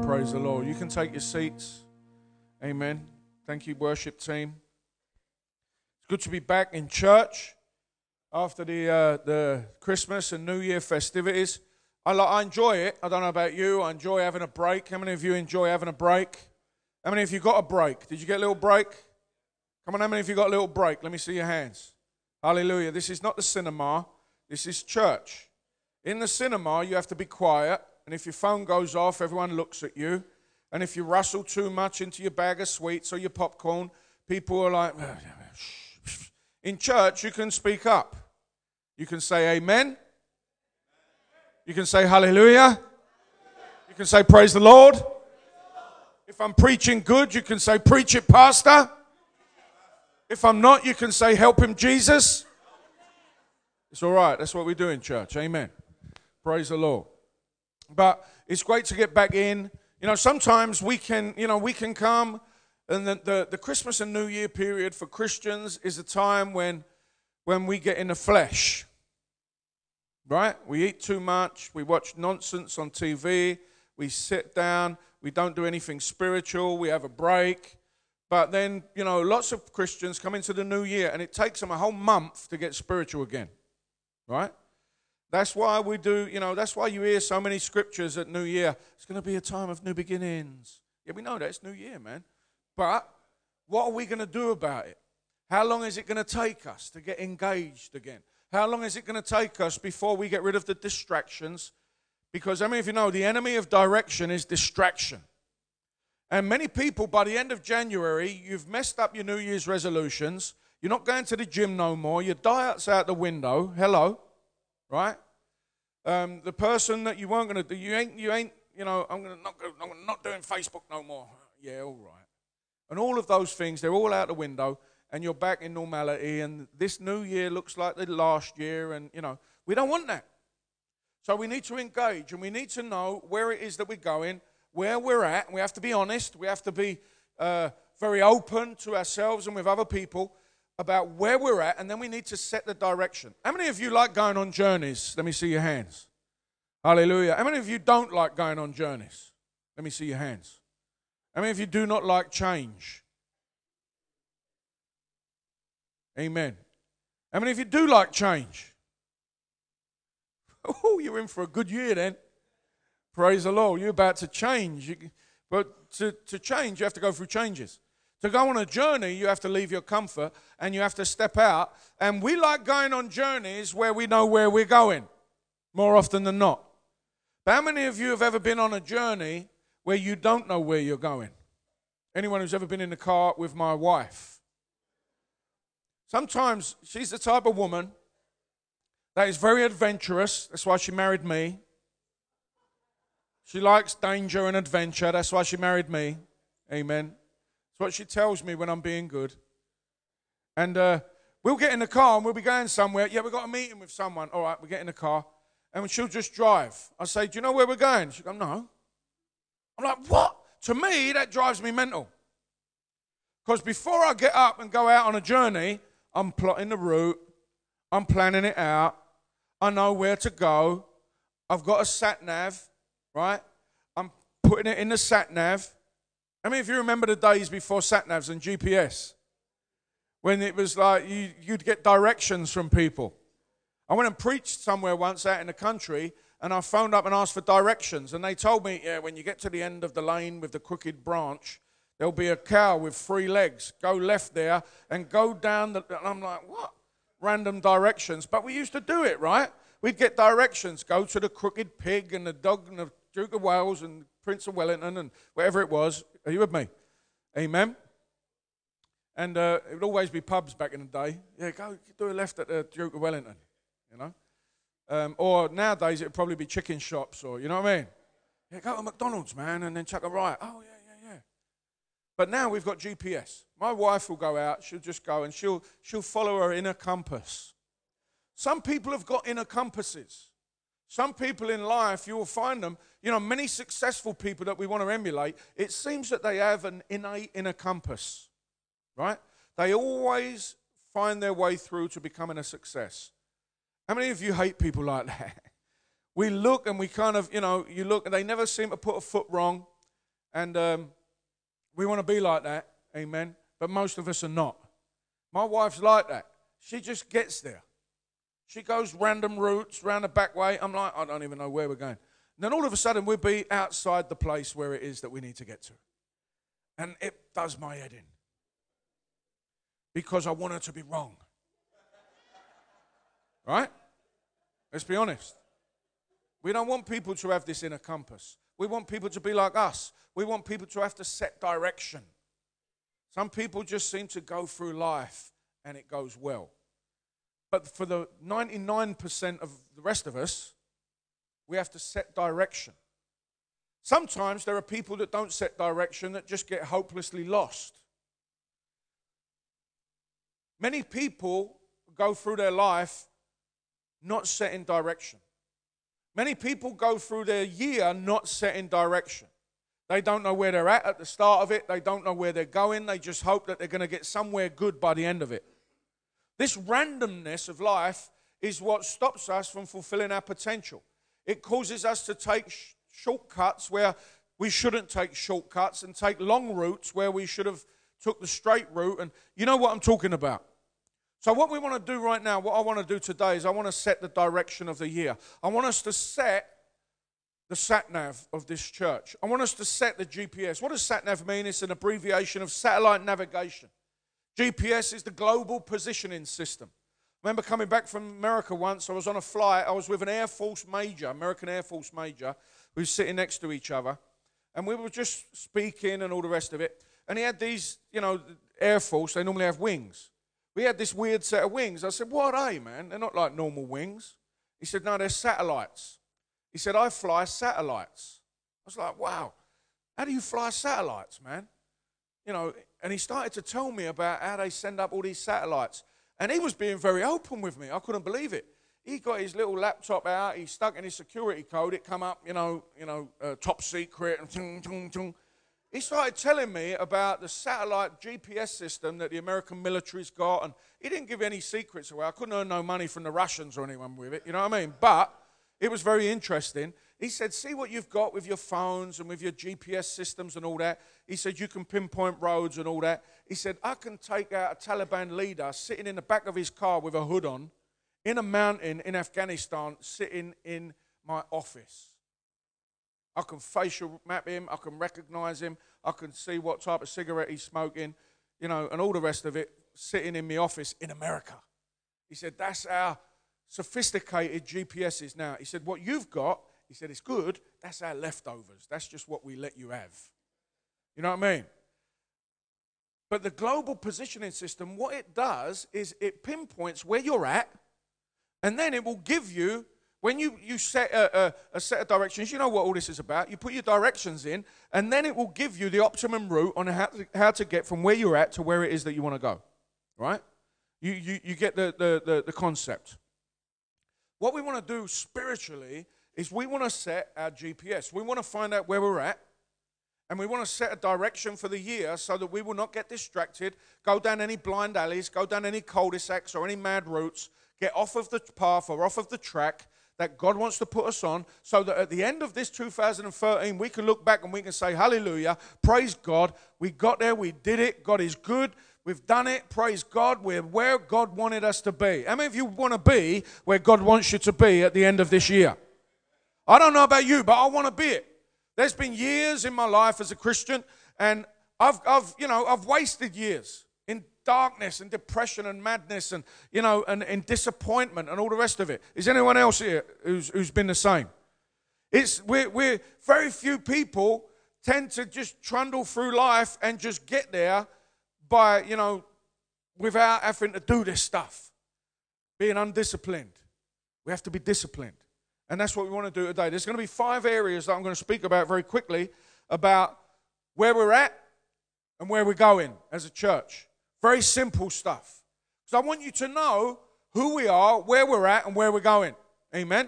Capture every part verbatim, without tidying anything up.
Praise the Lord. You can take your seats. Amen. Thank you, worship team. It's good to be back in church after the uh, the Christmas and New Year festivities. I, like, I enjoy it. I don't know about you. I enjoy having a break. How many of you enjoy having a break? How many of you got a break? Did you get a little break? Come on, how many of you got a little break? Let me see your hands. Hallelujah. This is not the cinema. This is church. In the cinema, you have to be quiet. And if your phone goes off, everyone looks at you. And if you rustle too much into your bag of sweets or your popcorn, people are like, shh. In church, you can speak up. You can say amen. You can say hallelujah. You can say praise the Lord. If I'm preaching good, you can say preach it, pastor. If I'm not, you can say help him, Jesus. It's all right. That's what we do in church. Amen. Praise the Lord. But it's great to get back in. You know, sometimes we can, you know, we can come, and the, the, the Christmas and New Year period for Christians is a time when, when we get in the flesh, right? We eat too much, we watch nonsense on T V, we sit down, we don't do anything spiritual, we have a break. But then, you know, lots of Christians come into the New Year, and it takes them a whole month to get spiritual again, right? That's why we do, you know, that's why you hear so many scriptures at New Year. It's going to be a time of new beginnings. Yeah, we know that. It's New Year, man. But what are we going to do about it? How long is it going to take us to get engaged again? How long is it going to take us before we get rid of the distractions? Because, I mean, if you know, the enemy of direction is distraction. And many people, by the end of January, you've messed up your New Year's resolutions. You're not going to the gym no more. Your diet's out the window. Hello. Right? Um, the person that you weren't going to do, you ain't, you ain't, you know, I'm going to not, go, I'm not doing Facebook no more. Yeah, all right. And all of those things, they're all out the window, and you're back in normality, and this new year looks like the last year, and, you know, we don't want that. So we need to engage, and we need to know where it is that we're going, where we're at, and we have to be honest. We have to be uh, very open to ourselves and with other people about where we're at, and then we need to set the direction. How many of you like going on journeys? Let me see your hands. Hallelujah. How many of you don't like going on journeys? Let me see your hands. How many of you do not like change? Amen. How many of you do like change? Oh, you're in for a good year then. Praise the Lord. You're about to change. You, but to, to change, you have to go through changes. To go on a journey, you have to leave your comfort and you have to step out. And we like going on journeys where we know where we're going, more often than not. But how many of you have ever been on a journey where you don't know where you're going? Anyone who's ever been in the car with my wife? Sometimes she's the type of woman that is very adventurous. That's why she married me. She likes danger and adventure. That's why she married me. Amen. That's what she tells me when I'm being good. And uh, we'll get in the car and we'll be going somewhere. Yeah, we've got a meeting with someone. All right, we get in the car. And she'll just drive. I say, do you know where we're going? She'll go, no. I'm like, what? To me, that drives me mental. Because before I get up and go out on a journey, I'm plotting the route. I'm planning it out. I know where to go. I've got a sat-nav, right? I'm putting it in the sat-nav. How many of you remember the days before sat-navs and G P S? When it was like you, you'd get directions from people. I went and preached somewhere once out in the country, and I phoned up and asked for directions. And they told me, yeah, when you get to the end of the lane with the crooked branch, there'll be a cow with three legs. Go left there and go down the... And I'm like, what? Random directions. But we used to do it, right? We'd get directions. Go to the crooked pig and the dog and the Duke of Wales and Prince of Wellington and whatever it was. Are you with me? Amen. And uh, it would always be pubs back in the day. Yeah, go do a left at the Duke of Wellington, you know. Um, or nowadays it would probably be chicken shops or, you know what I mean? Yeah, go to McDonald's, man, and then chuck a right. Oh, yeah, yeah, yeah. But now we've got G P S. My wife will go out. She'll just go and she'll she'll follow her inner compass. Some people have got inner compasses. Some people in life, you will find them, you know, many successful people that we want to emulate, it seems that they have an innate inner compass, right? They always find their way through to becoming a success. How many of you hate people like that? We look and we kind of, you know, you look and they never seem to put a foot wrong. And um, we want to be like that, amen, but most of us are not. My wife's like that. She just gets there. She goes random routes, round the back way. I'm like, I don't even know where we're going. And then all of a sudden, we'll be outside the place where it is that we need to get to. And it does my head in. Because I want her to be wrong. Right? Let's be honest. We don't want people to have this inner compass. We want people to be like us. We want people to have to set direction. Some people just seem to go through life and it goes well. But for the ninety-nine percent of the rest of us, we have to set direction. Sometimes there are people that don't set direction that just get hopelessly lost. Many people go through their life not setting direction. Many people go through their year not setting direction. They don't know where they're at at the start of it. They don't know where they're going. They just hope that they're going to get somewhere good by the end of it. This randomness of life is what stops us from fulfilling our potential. It causes us to take sh- shortcuts where we shouldn't take shortcuts and take long routes where we should have took the straight route. And you know what I'm talking about. So what we want to do right now, what I want to do today is I want to set the direction of the year. I want us to set the sat-nav of this church. I want us to set the G P S. What does sat-nav mean? It's an abbreviation of satellite navigation. G P S is the global positioning system. I remember coming back from America once. I was on a flight. I was with an Air Force major, American Air Force major, who was sitting next to each other. And we were just speaking and all the rest of it. And he had these, you know, Air Force, they normally have wings. We had this weird set of wings. I said, what are they, man? They're not like normal wings. He said, no, they're satellites. He said, I fly satellites. I was like, wow, how do you fly satellites, man? You know, and he started to tell me about how they send up all these satellites. And he was being very open with me. I couldn't believe it. He got his little laptop out. He stuck in his security code. It come up, you know, you know, uh, top secret. And tung, tung, tung. He started telling me about the satellite G P S system that the American military's got. And he didn't give any secrets away. I couldn't earn no money from the Russians or anyone with it. You know what I mean? But it was very interesting. He said, see what you've got with your phones and with your G P S systems and all that. He said, you can pinpoint roads and all that. He said, I can take out a Taliban leader sitting in the back of his car with a hood on in a mountain in Afghanistan sitting in my office. I can facial map him. I can recognize him. I can see what type of cigarette he's smoking, you know, and all the rest of it sitting in my office in America. He said, that's our sophisticated G P S is now. He said, what you've got, he said, it's good. That's our leftovers. That's just what we let you have. You know what I mean? But the global positioning system, what it does is it pinpoints where you're at, and then it will give you, when you, you set a, a, a set of directions, you know what all this is about. You put your directions in, and then it will give you the optimum route on how to, how to get from where you're at to where it is that you want to go. Right? You, you, you get the, the, the, the concept. What we want to do spiritually is we want to set our G P S. We want to find out where we're at, and we want to set a direction for the year so that we will not get distracted, go down any blind alleys, go down any cul-de-sacs or any mad routes, get off of the path or off of the track that God wants to put us on, so that at the end of this two thousand thirteen, we can look back and we can say, hallelujah, praise God, we got there, we did it, God is good, we've done it, praise God, we're where God wanted us to be. How many of you want to be where God wants you to be at the end of this year? I don't know about you, but I want to be it. There's been years in my life as a Christian, and I've, I've, you know, I've wasted years in darkness and depression and madness and, you know, and, and disappointment and all the rest of it. Is anyone else here who's, who's been the same? It's, we're, we're, very few people tend to just trundle through life and just get there by, you know, without having to do this stuff, being undisciplined. We have to be disciplined. And that's what we want to do today. There's going to be five areas that I'm going to speak about very quickly about where we're at and where we're going as a church. Very simple stuff. Because I want you to know who we are, where we're at, and where we're going. Amen?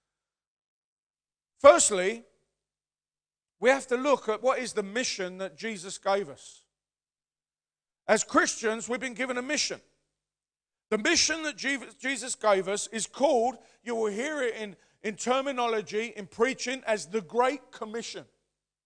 Firstly, we have to look at what is the mission that Jesus gave us. As Christians, we've been given a mission. The mission that Jesus gave us is called, you will hear it in, in terminology, in preaching, as the Great Commission.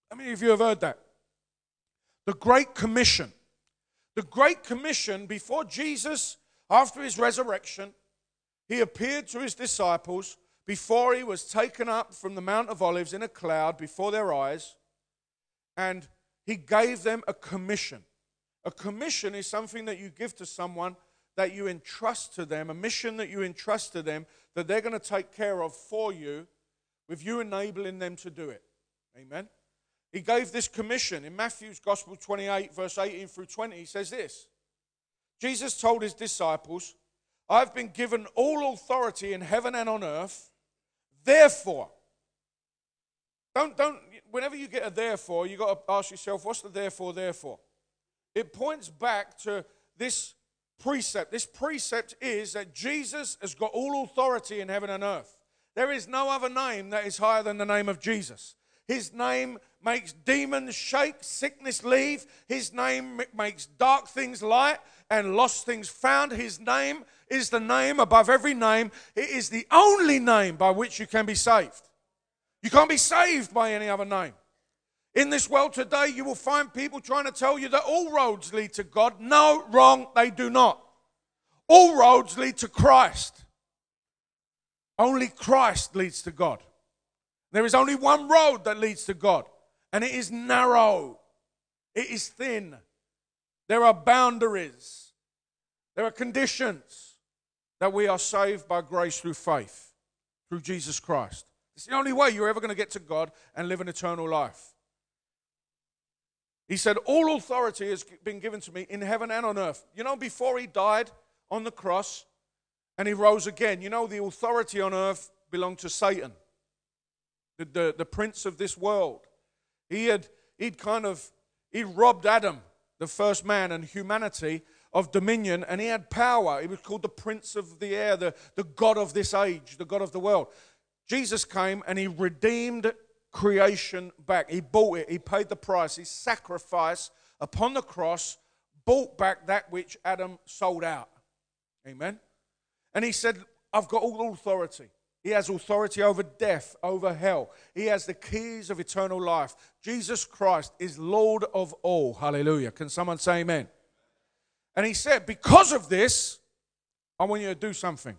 How many of you have heard that? The Great Commission. The Great Commission, before Jesus, after his resurrection, he appeared to his disciples before he was taken up from the Mount of Olives in a cloud before their eyes, and he gave them a commission. A commission is something that you give to someone that you entrust to them, a mission that you entrust to them that they're going to take care of for you, with you enabling them to do it. Amen? He gave this commission. In Matthew's Gospel twenty-eight, verse eighteen through twenty, he says this. Jesus told his disciples, I've been given all authority in heaven and on earth. Therefore, don't, don't, whenever you get a therefore, you've got to ask yourself, what's the therefore, therefore? It points back to this precept. This precept is that Jesus has got all authority in heaven and earth. There is no other name that is higher than the name of Jesus. His name makes demons shake, sickness leave. His name makes dark things light and lost things found. His name is the name above every name. It is the only name by which you can be saved. You can't be saved by any other name. In this world today, you will find people trying to tell you that all roads lead to God. No, wrong, they do not. All roads lead to Christ. Only Christ leads to God. There is only one road that leads to God, and it is narrow. It is thin. There are boundaries. There are conditions that we are saved by grace through faith, through Jesus Christ. It's the only way you're ever going to get to God and live an eternal life. He said, all authority has been given to me in heaven and on earth. You know, before he died on the cross and he rose again, you know, the authority on earth belonged to Satan, the, the, the prince of this world. He had, he'd kind of, he robbed Adam, the first man, and humanity of dominion, and he had power. He was called the prince of the air, the, the god of this age, the god of the world. Jesus came and he redeemed creation back. He bought it. He paid the price. His sacrifice upon the cross bought back that which Adam sold out. Amen. And he said, I've got all authority. He has authority over death, over hell. He has the keys of eternal life. Jesus Christ is Lord of all. Hallelujah. Can someone say amen? And he said, because of this, I want you to do something.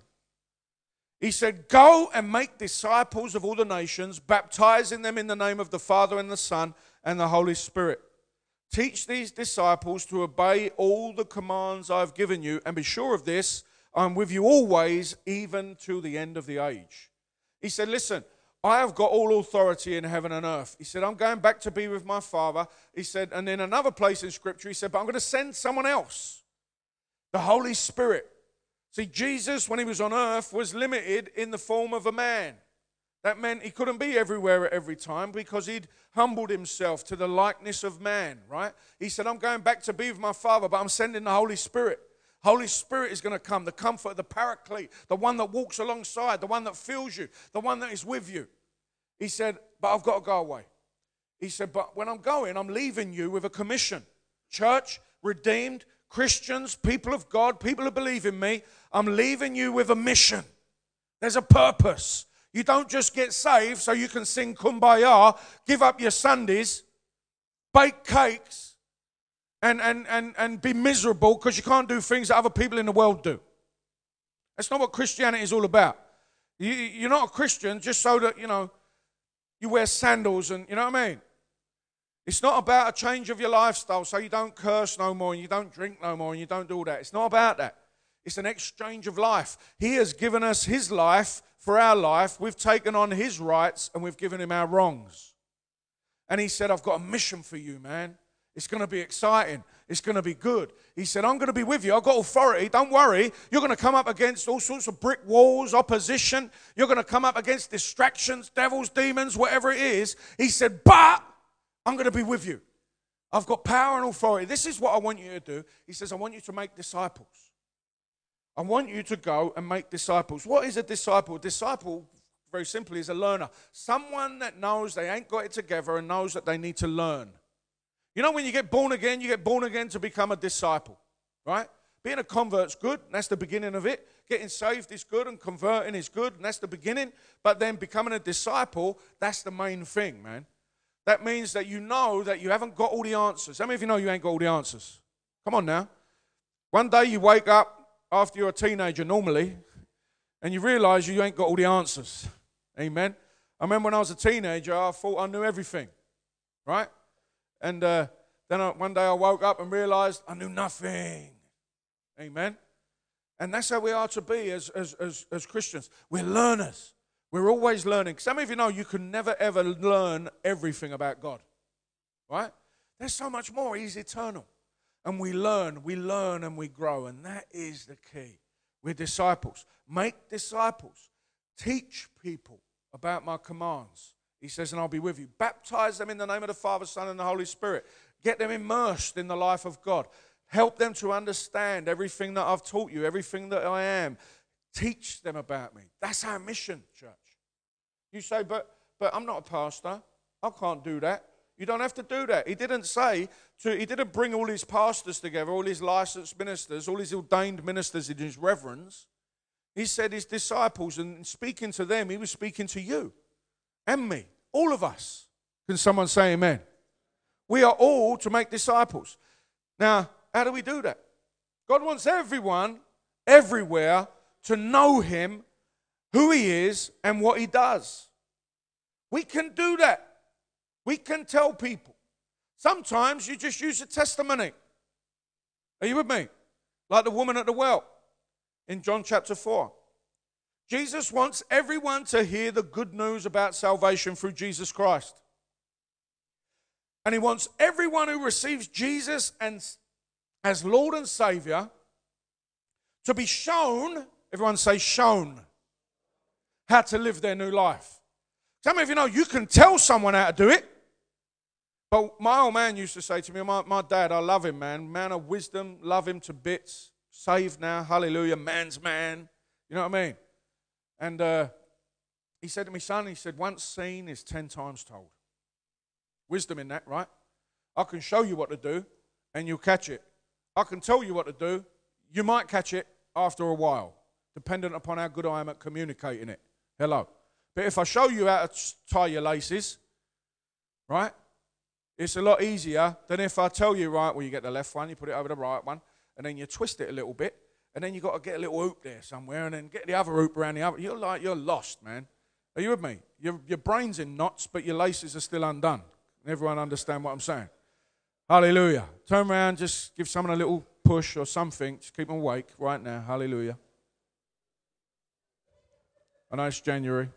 He said, go and make disciples of all the nations, baptizing them in the name of the Father and the Son and the Holy Spirit. Teach these disciples to obey all the commands I've given you, and be sure of this, I'm with you always, even to the end of the age. He said, listen, I have got all authority in heaven and earth. He said, I'm going back to be with my Father. He said, and in another place in Scripture, he said, but I'm going to send someone else, the Holy Spirit. See, Jesus, when he was on earth, was limited in the form of a man. That meant he couldn't be everywhere at every time because he'd humbled himself to the likeness of man, right? He said, I'm going back to be with my Father, but I'm sending the Holy Spirit. Holy Spirit is going to come, the comfort, the paraclete, the one that walks alongside, the one that fills you, the one that is with you. He said, but I've got to go away. He said, but when I'm going, I'm leaving you with a commission. Church, redeemed, Christians, people of God, people who believe in me, I'm leaving you with a mission. There's a purpose. You don't just get saved so you can sing Kumbaya, give up your Sundays, bake cakes, and, and, and, and be miserable because you can't do things that other people in the world do. That's not what Christianity is all about. You, you're not a Christian just so that, you know, you wear sandals and, you know what I mean? It's not about a change of your lifestyle so you don't curse no more and you don't drink no more and you don't do all that. It's not about that. It's an exchange of life. He has given us his life for our life. We've taken on his rights and we've given him our wrongs. And he said, I've got a mission for you, man. It's going to be exciting. It's going to be good. He said, I'm going to be with you. I've got authority. Don't worry. You're going to come up against all sorts of brick walls, opposition. You're going to come up against distractions, devils, demons, whatever it is. He said, but I'm going to be with you. I've got power and authority. This is what I want you to do. He says, I want you to make disciples. I want you to go and make disciples. What is a disciple? A disciple, very simply, is a learner. Someone that knows they ain't got it together and knows that they need to learn. You know, when you get born again, you get born again to become a disciple, right? Being a convert's good, and that's the beginning of it. Getting saved is good, and converting is good, and that's the beginning. But then becoming a disciple, that's the main thing, man. that means that you know that you haven't got all the answers. How many of you know you ain't got all the answers? Come on now. One day you wake up after you're a teenager normally, and you realize you ain't got all the answers. Amen. I remember when I was a teenager, I thought I knew everything, right? And uh, then I, one day I woke up and realized I knew nothing. Amen. And that's how we are to be as, as, as, as Christians. We're learners. We're always learning. Some of you know you can never, ever learn everything about God, right? There's so much more. He's eternal. And we learn, we learn, and we grow. And that is the key. We're disciples. Make disciples. Teach people about my commands. He says, and I'll be with you. Baptize them in the name of the Father, Son, and the Holy Spirit. Get them immersed in the life of God. Help them to understand everything that I've taught you, everything that I am. Teach them about me. That's our mission, church. You say, but, but I'm not a pastor. I can't do that. You don't have to do that. He didn't say, to, he didn't bring all his pastors together, all his licensed ministers, all his ordained ministers in his reverence. He said his disciples, and speaking to them, he was speaking to you and me, all of us. Can someone say amen? We are all to make disciples. Now, how do we do that? God wants everyone, everywhere, to know him, who he is, and what he does. We can do that. We can tell people. Sometimes you just use a testimony. Are you with me? Like the woman at the well in John chapter four. Jesus wants everyone to hear the good news about salvation through Jesus Christ. And he wants everyone who receives Jesus and, as Lord and Savior to be shown, everyone say shown, how to live their new life. Some of you know you can tell someone how to do it. But my old man used to say to me, my, my dad, I love him, man. Man of wisdom, love him to bits. Saved now, hallelujah, man's man. You know what I mean? And uh, he said to me, son, he said, once seen is ten times told. Wisdom in that, right? I can show you what to do, and you'll catch it. I can tell you what to do. You might catch it after a while, dependent upon how good I am at communicating it. Hello. But if I show you how to tie your laces, right? It's a lot easier than if I tell you, right, well, you get the left one, you put it over the right one, and then you twist it a little bit, and then you've got to get a little hoop there somewhere, and then get the other hoop around the other. You're like, you're lost, man. Are you with me? Your, your brain's in knots, but your laces are still undone. Everyone understand what I'm saying? Hallelujah. Turn around, just give someone a little push or something. Just keep them awake right now. Hallelujah. I know it's January.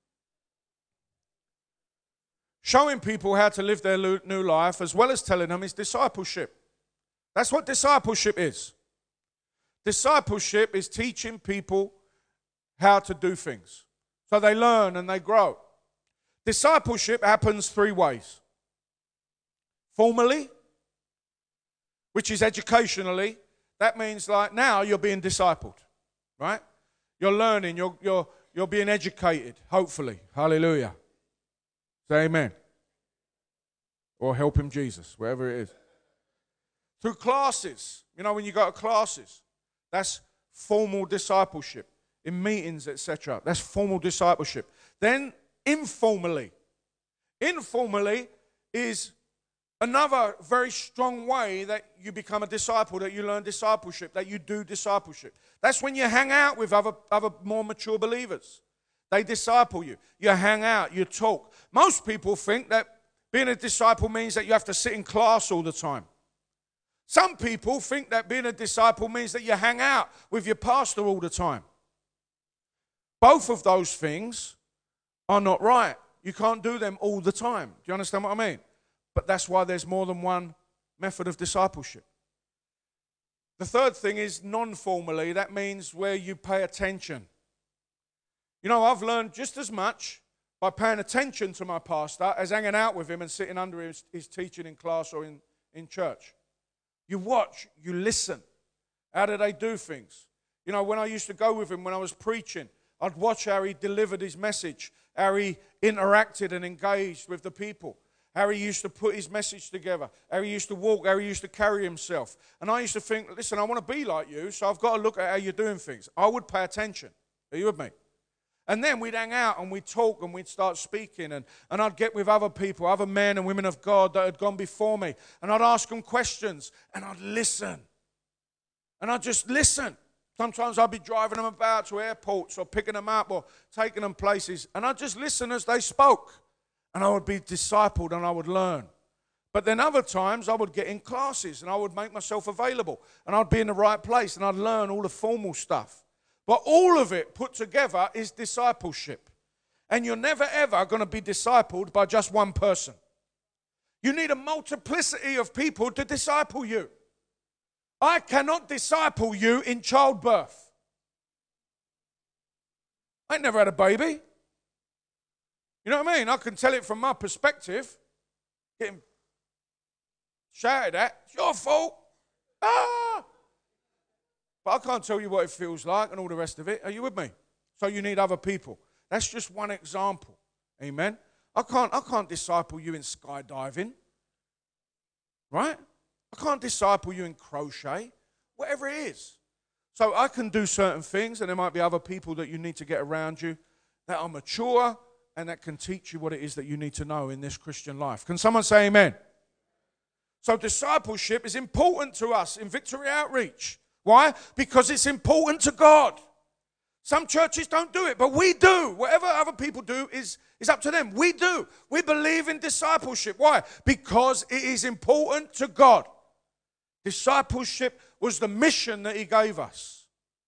Showing people how to live their new life as well as telling them is discipleship. That's what discipleship is. Discipleship is teaching people how to do things so they learn and they grow. Discipleship happens three ways. Formally, which is educationally. That means like now you're being discipled, right? You're learning, you're, you're, you're being educated, hopefully. Hallelujah. Say amen. Or help him Jesus, wherever it is. Through classes. You know, when you go to classes, that's formal discipleship. In meetings, et cetera. That's formal discipleship. Then informally. Informally is another very strong way that you become a disciple, that you learn discipleship, that you do discipleship. That's when you hang out with other, other more mature believers. They disciple you. You hang out, you talk. Most people think that being a disciple means that you have to sit in class all the time. Some people think that being a disciple means that you hang out with your pastor all the time. Both of those things are not right. You can't do them all the time. Do you understand what I mean? But that's why there's more than one method of discipleship. The third thing is non-formally. That means where you pay attention. You know, I've learned just as much by paying attention to my pastor as hanging out with him and sitting under his, his teaching in class or in, in church. You watch, you listen. How do they do things? You know, when I used to go with him when I was preaching, I'd watch how he delivered his message, how he interacted and engaged with the people, how he used to put his message together, how he used to walk, how he used to carry himself. And I used to think, listen, I want to be like you, so I've got to look at how you're doing things. I would pay attention. Are you with me? And then we'd hang out and we'd talk and we'd start speaking. And, and I'd get with other people, other men and women of God that had gone before me. And I'd ask them questions and I'd listen. And I'd just listen. Sometimes I'd be driving them about to airports or picking them up or taking them places. And I'd just listen as they spoke. And I would be discipled and I would learn. But then other times I would get in classes and I would make myself available. And I'd be in the right place and I'd learn all the formal stuff. But all of it put together is discipleship. And you're never ever going to be discipled by just one person. You need a multiplicity of people to disciple you. I cannot disciple you in childbirth. I ain't never had a baby. You know what I mean? I can tell it from my perspective. Getting shouted at. It's your fault. Ah! But I can't tell you what it feels like and all the rest of it. Are you with me? So you need other people. That's just one example. Amen? I can't, I can't disciple you in skydiving. Right? I can't disciple you in crochet. Whatever it is. So I can do certain things, and there might be other people that you need to get around you that are mature and that can teach you what it is that you need to know in this Christian life. Can someone say amen? So discipleship is important to us in Victory Outreach. Why? Because it's important to God. Some churches don't do it, but we do. Whatever other people do is, is up to them. We do. We believe in discipleship. Why? Because it is important to God. Discipleship was the mission that he gave us.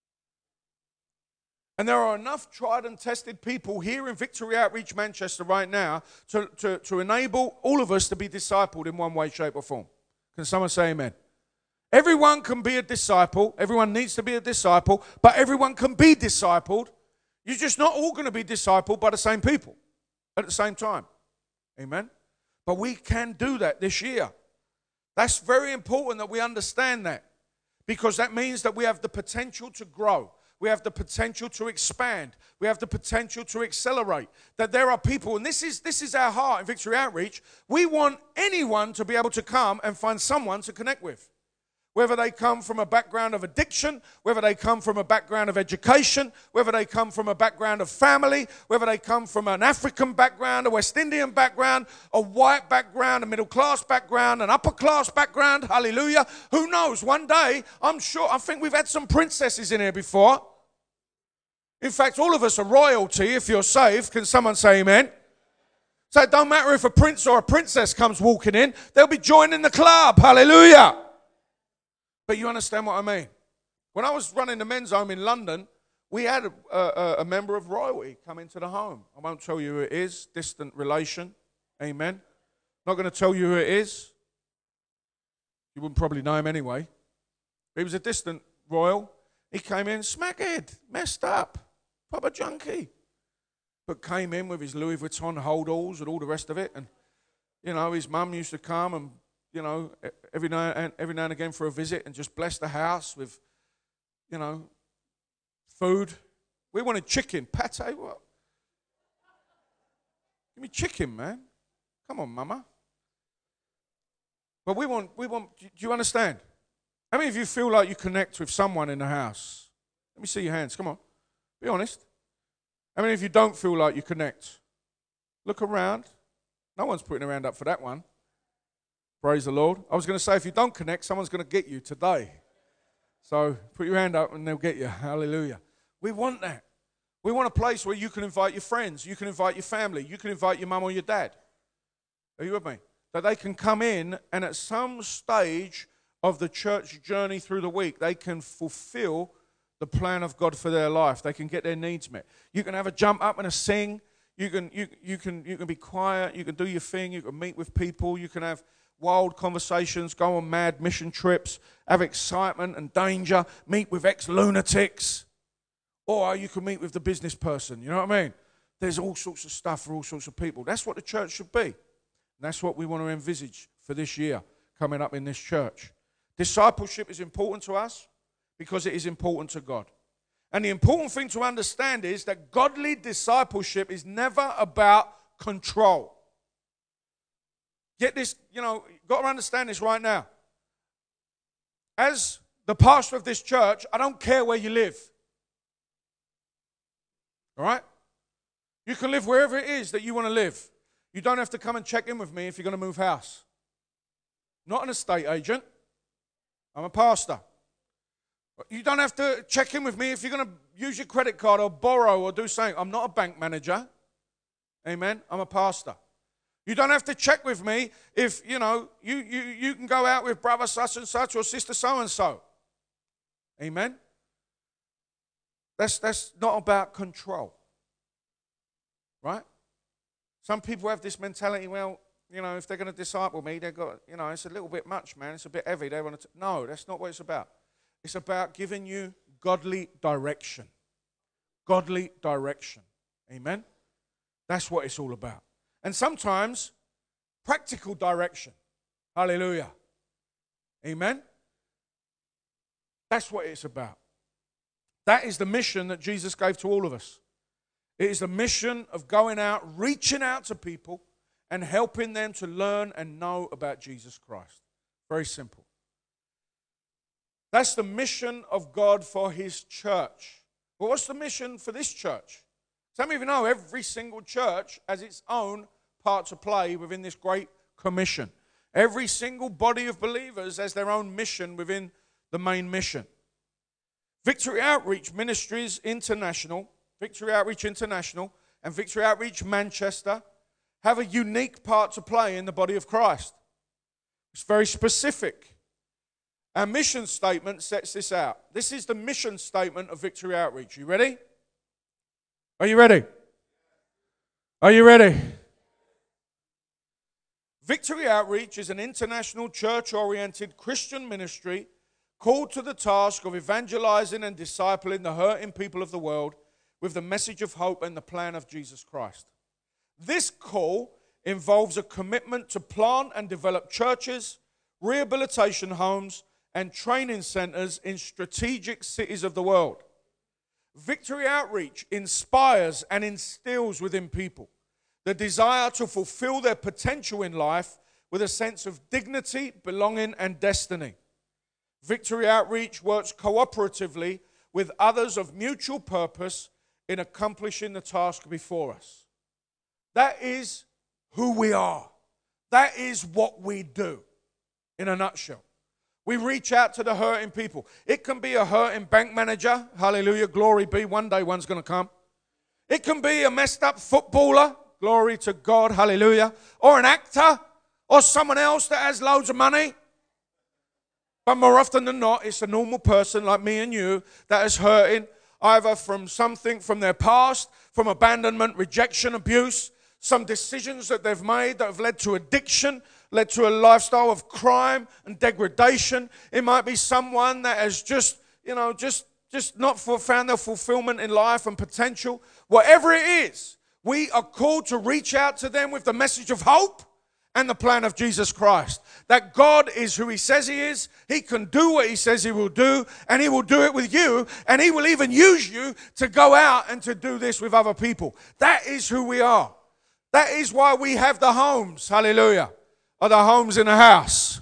And there are enough tried and tested people here in Victory Outreach Manchester right now to, to, to enable all of us to be discipled in one way, shape, or form. Can someone say amen? Everyone can be a disciple. Everyone needs to be a disciple, but everyone can be discipled. You're just not all going to be discipled by the same people at the same time. Amen? But we can do that this year. That's very important that we understand that, because that means that we have the potential to grow. We have the potential to expand. We have the potential to accelerate. That there are people, and this is, this is our heart in Victory Outreach, we want anyone to be able to come and find someone to connect with. Whether they come from a background of addiction, whether they come from a background of education, whether they come from a background of family, whether they come from an African background, a West Indian background, a white background, a middle class background, an upper class background, hallelujah. Who knows? One day, I'm sure, I think we've had some princesses in here before. In fact, all of us are royalty if you're saved. Can someone say amen? So it don't matter if a prince or a princess comes walking in, they'll be joining the club, hallelujah. But you understand what I mean? When I was running the men's home in London, we had a, a, a member of royalty come into the home. I won't tell you who it is, distant relation. Amen. Not going to tell you who it is. You wouldn't probably know him anyway. He was a distant royal. He came in, smackhead, messed up, proper junkie. But came in with his Louis Vuitton hold-alls and all the rest of it. And, you know, his mum used to come and, you know, every now and every now and again for a visit and just bless the house with, you know, food. We wanted chicken, pate. What? Give me chicken, man. Come on, mama. But we want, we want. Do you understand? How many of you feel like you connect with someone in the house? Let me see your hands. Come on, be honest. How many of you don't feel like you connect? Look around. No one's putting their hand up for that one. Praise the Lord. I was going to say, if you don't connect, someone's going to get you today. So put your hand up and they'll get you. Hallelujah. We want that. We want a place where you can invite your friends, you can invite your family, you can invite your mum or your dad. Are you with me? That they can come in and at some stage of the church journey through the week, they can fulfill the plan of God for their life. They can get their needs met. You can have a jump up and a sing. You can, you, you can, you can be quiet. You can do your thing. You can meet with people. You can have wild conversations, go on mad mission trips, have excitement and danger, meet with ex-lunatics, or you can meet with the business person, you know what I mean? There's all sorts of stuff for all sorts of people. That's what the church should be. And that's what we want to envisage for this year coming up in this church. Discipleship is important to us because it is important to God. And the important thing to understand is that godly discipleship is never about control. Get this, you know, you've got to understand this right now. As the pastor of this church, I don't care where you live. All right? You can live wherever it is that you want to live. You don't have to come and check in with me if you're going to move house. Not an estate agent. I'm a pastor. You don't have to check in with me if you're going to use your credit card or borrow or do something. I'm not a bank manager. Amen. I'm a pastor. You don't have to check with me if, you know, you, you, you can go out with brother such and such or sister so-and-so. Amen. That's, that's not about control. Right? Some people have this mentality, well, you know, if they're going to disciple me, they've got, you know, it's a little bit much, man. It's a bit heavy. They want to. No, that's not what it's about. It's about giving you godly direction. Godly direction. Amen? That's what it's all about. And sometimes, practical direction. Hallelujah. Amen? That's what it's about. That is the mission that Jesus gave to all of us. It is the mission of going out, reaching out to people, and helping them to learn and know about Jesus Christ. Very simple. That's the mission of God for His church. But what's the mission for this church? Some of you know every single church has its own part to play within this great commission. Every single body of believers has their own mission within the main mission. Victory Outreach Ministries International, Victory Outreach International, and Victory Outreach Manchester have a unique part to play in the body of Christ. It's very specific. Our mission statement sets this out. This is the mission statement of Victory Outreach. You ready? Are you ready? Are you ready? Victory Outreach is an international church-oriented Christian ministry called to the task of evangelizing and discipling the hurting people of the world with the message of hope and the plan of Jesus Christ. This call involves a commitment to plant and develop churches, rehabilitation homes, and training centers in strategic cities of the world. Victory Outreach inspires and instills within people the desire to fulfill their potential in life with a sense of dignity, belonging, and destiny. Victory Outreach works cooperatively with others of mutual purpose in accomplishing the task before us. That is who we are. That is what we do in a nutshell. We reach out to the hurting people. It can be a hurting bank manager. Hallelujah, glory be. One day one's going to come. It can be a messed up footballer. Glory to God, hallelujah. Or an actor. Or someone else that has loads of money. But more often than not, it's a normal person like me and you that is hurting either from something from their past, from abandonment, rejection, abuse, some decisions that they've made that have led to addiction, led to a lifestyle of crime and degradation. It might be someone that has just, you know, just, just not found their fulfillment in life and potential. Whatever it is, we are called to reach out to them with the message of hope and the plan of Jesus Christ. That God is who He says He is. He can do what He says He will do, and He will do it with you, and He will even use you to go out and to do this with other people. That is who we are. That is why we have the homes, hallelujah, or the homes in the house.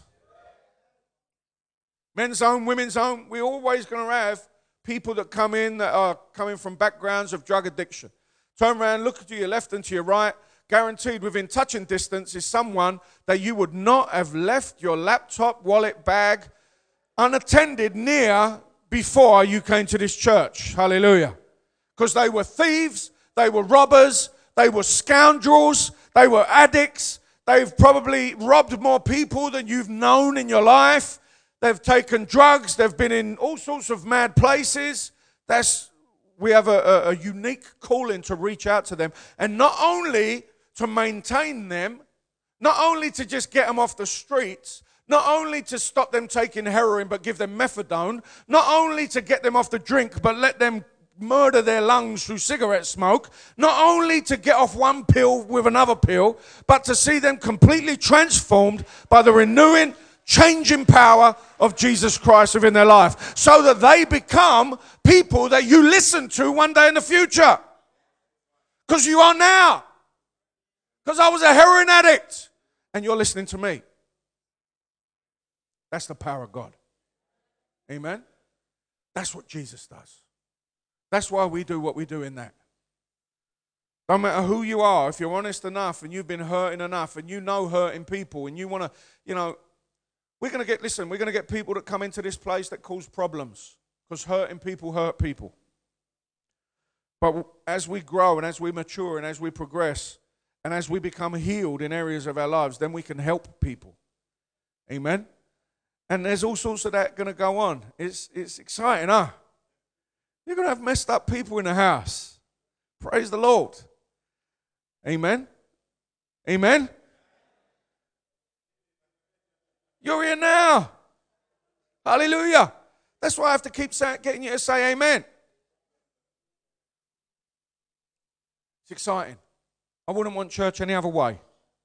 Men's home, women's home, we're always going to have people that come in that are coming from backgrounds of drug addiction. Turn around, look to your left and to your right. Guaranteed within touching distance is someone that you would not have left your laptop, wallet, bag unattended near before you came to this church. Hallelujah. Because they were thieves, they were robbers, they were scoundrels, they were addicts. They've probably robbed more people than you've known in your life. They've taken drugs. They've been in all sorts of mad places. That's we have a, a, a unique calling to reach out to them. And not only to maintain them, not only to just get them off the streets, not only to stop them taking heroin but give them methadone, not only to get them off the drink but let them murder their lungs through cigarette smoke, not only to get off one pill with another pill, but to see them completely transformed by the renewing, changing power of Jesus Christ within their life, so that they become people that you listen to one day in the future. Because you are now. Because I was a heroin addict, and you're listening to me. That's the power of God. Amen? That's what Jesus does. That's why we do what we do in that. No matter who you are, if you're honest enough and you've been hurting enough and you know hurting people and you want to, you know, we're going to get, listen, we're going to get people that come into this place that cause problems because hurting people hurt people. But as we grow and as we mature and as we progress and as we become healed in areas of our lives, then we can help people. Amen? And there's all sorts of that going to go on. It's, it's exciting, huh? You're going to have messed up people in the house. Praise the Lord. Amen? Amen? You're here now. Hallelujah. That's why I have to keep saying, getting you to say amen. It's exciting. I wouldn't want church any other way.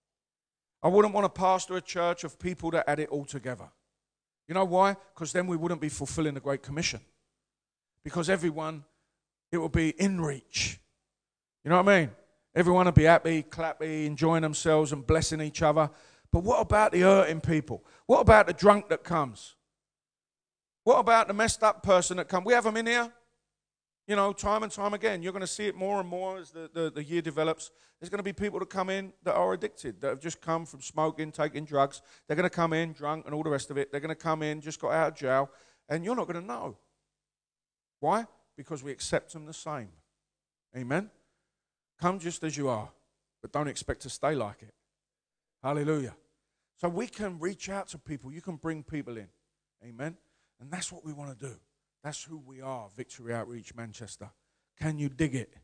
I wouldn't want to pastor a church of people that had it all together. You know why? Because then we wouldn't be fulfilling the Great Commission. Because everyone, it will be in reach. You know what I mean? Everyone will be happy, clappy, enjoying themselves and blessing each other. But what about the hurting people? What about the drunk that comes? What about the messed up person that comes? We have them in here. You know, time and time again. You're going to see it more and more as the, the, the year develops. There's going to be people that come in that are addicted, that have just come from smoking, taking drugs. They're going to come in drunk and all the rest of it. They're going to come in, just got out of jail, and you're not going to know. Why? Because we accept them the same. Amen? Come just as you are, but don't expect to stay like it. Hallelujah. So we can reach out to people. You can bring people in. Amen? And that's what we want to do. That's who we are, Victory Outreach Manchester. Can you dig it?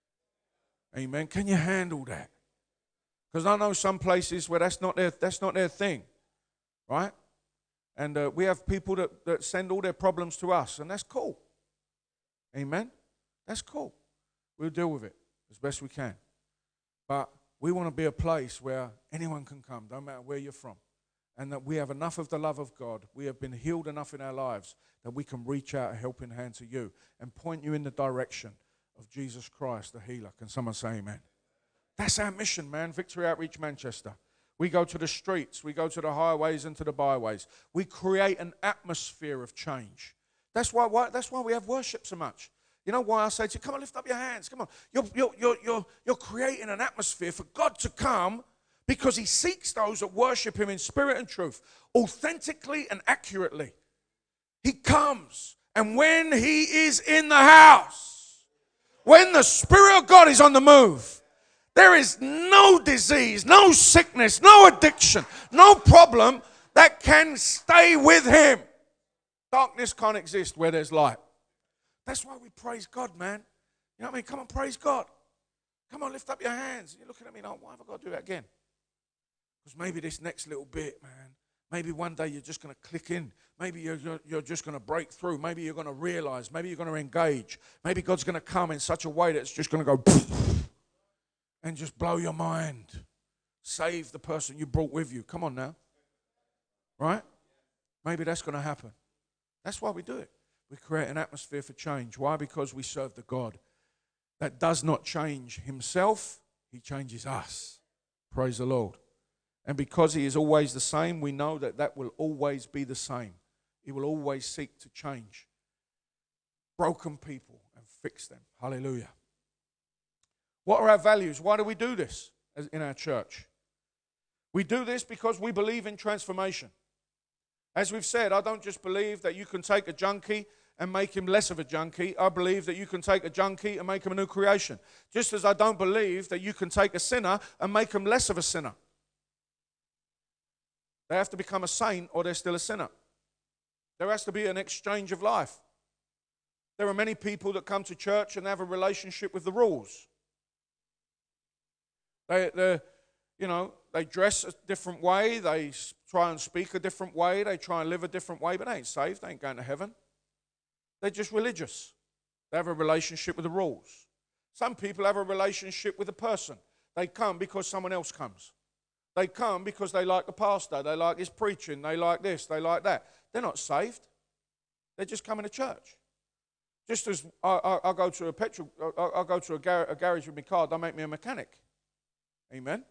Amen. Can you handle that? Because I know some places where that's not their that's not their thing, right? And uh, we have people that, that send all their problems to us, and that's cool. Amen. That's cool. We'll deal with it as best we can. But we want to be a place where anyone can come, no matter where you're from. And that we have enough of the love of God, we have been healed enough in our lives that we can reach out a helping hand to you and point you in the direction of Jesus Christ, the healer. Can someone say amen? That's our mission, man, Victory Outreach Manchester. We go to the streets, we go to the highways and to the byways. We create an atmosphere of change. That's why, why, that's why we have worship so much. You know why I say to you, come on, lift up your hands, come on. You're, you're, you're, you're, you're creating an atmosphere for God to come, because he seeks those that worship him in spirit and truth, authentically and accurately. He comes, and when he is in the house, when the Spirit of God is on the move, there is no disease, no sickness, no addiction, no problem that can stay with him. Darkness can't exist where there's light. That's why we praise God, man. You know what I mean? Come on, praise God. Come on, lift up your hands. You're looking at me like, why have I got to do that again? Because maybe this next little bit, man, maybe one day you're just going to click in. Maybe you're, you're, you're just going to break through. Maybe you're going to realize. Maybe you're going to engage. Maybe God's going to come in such a way that it's just going to go and just blow your mind. Save the person you brought with you. Come on now. Right? Maybe that's going to happen. That's why we do it. We create an atmosphere for change. Why? Because we serve the God that does not change himself. He changes us. Praise the Lord. And because he is always the same, we know that that will always be the same. He will always seek to change broken people and fix them. Hallelujah. What are our values? Why do we do this in our church? We do this because we believe in transformation. As we've said, I don't just believe that you can take a junkie and make him less of a junkie. I believe that you can take a junkie and make him a new creation. Just as I don't believe that you can take a sinner and make him less of a sinner. They have to become a saint or they're still a sinner. There has to be an exchange of life. There are many people that come to church and have a relationship with the rules. They, they, you know, they dress a different way. They try and speak a different way. They try and live a different way, but they ain't saved. They ain't going to heaven. They're just religious. They have a relationship with the rules. Some people have a relationship with a person. They come because someone else comes. They come because they like the pastor, they like his preaching, they like this, they like that. They're not saved. They're just coming to church. Just as I, I, I go to a petrol, I, I go to a, gar, a garage with my car, don't make me a mechanic. Amen.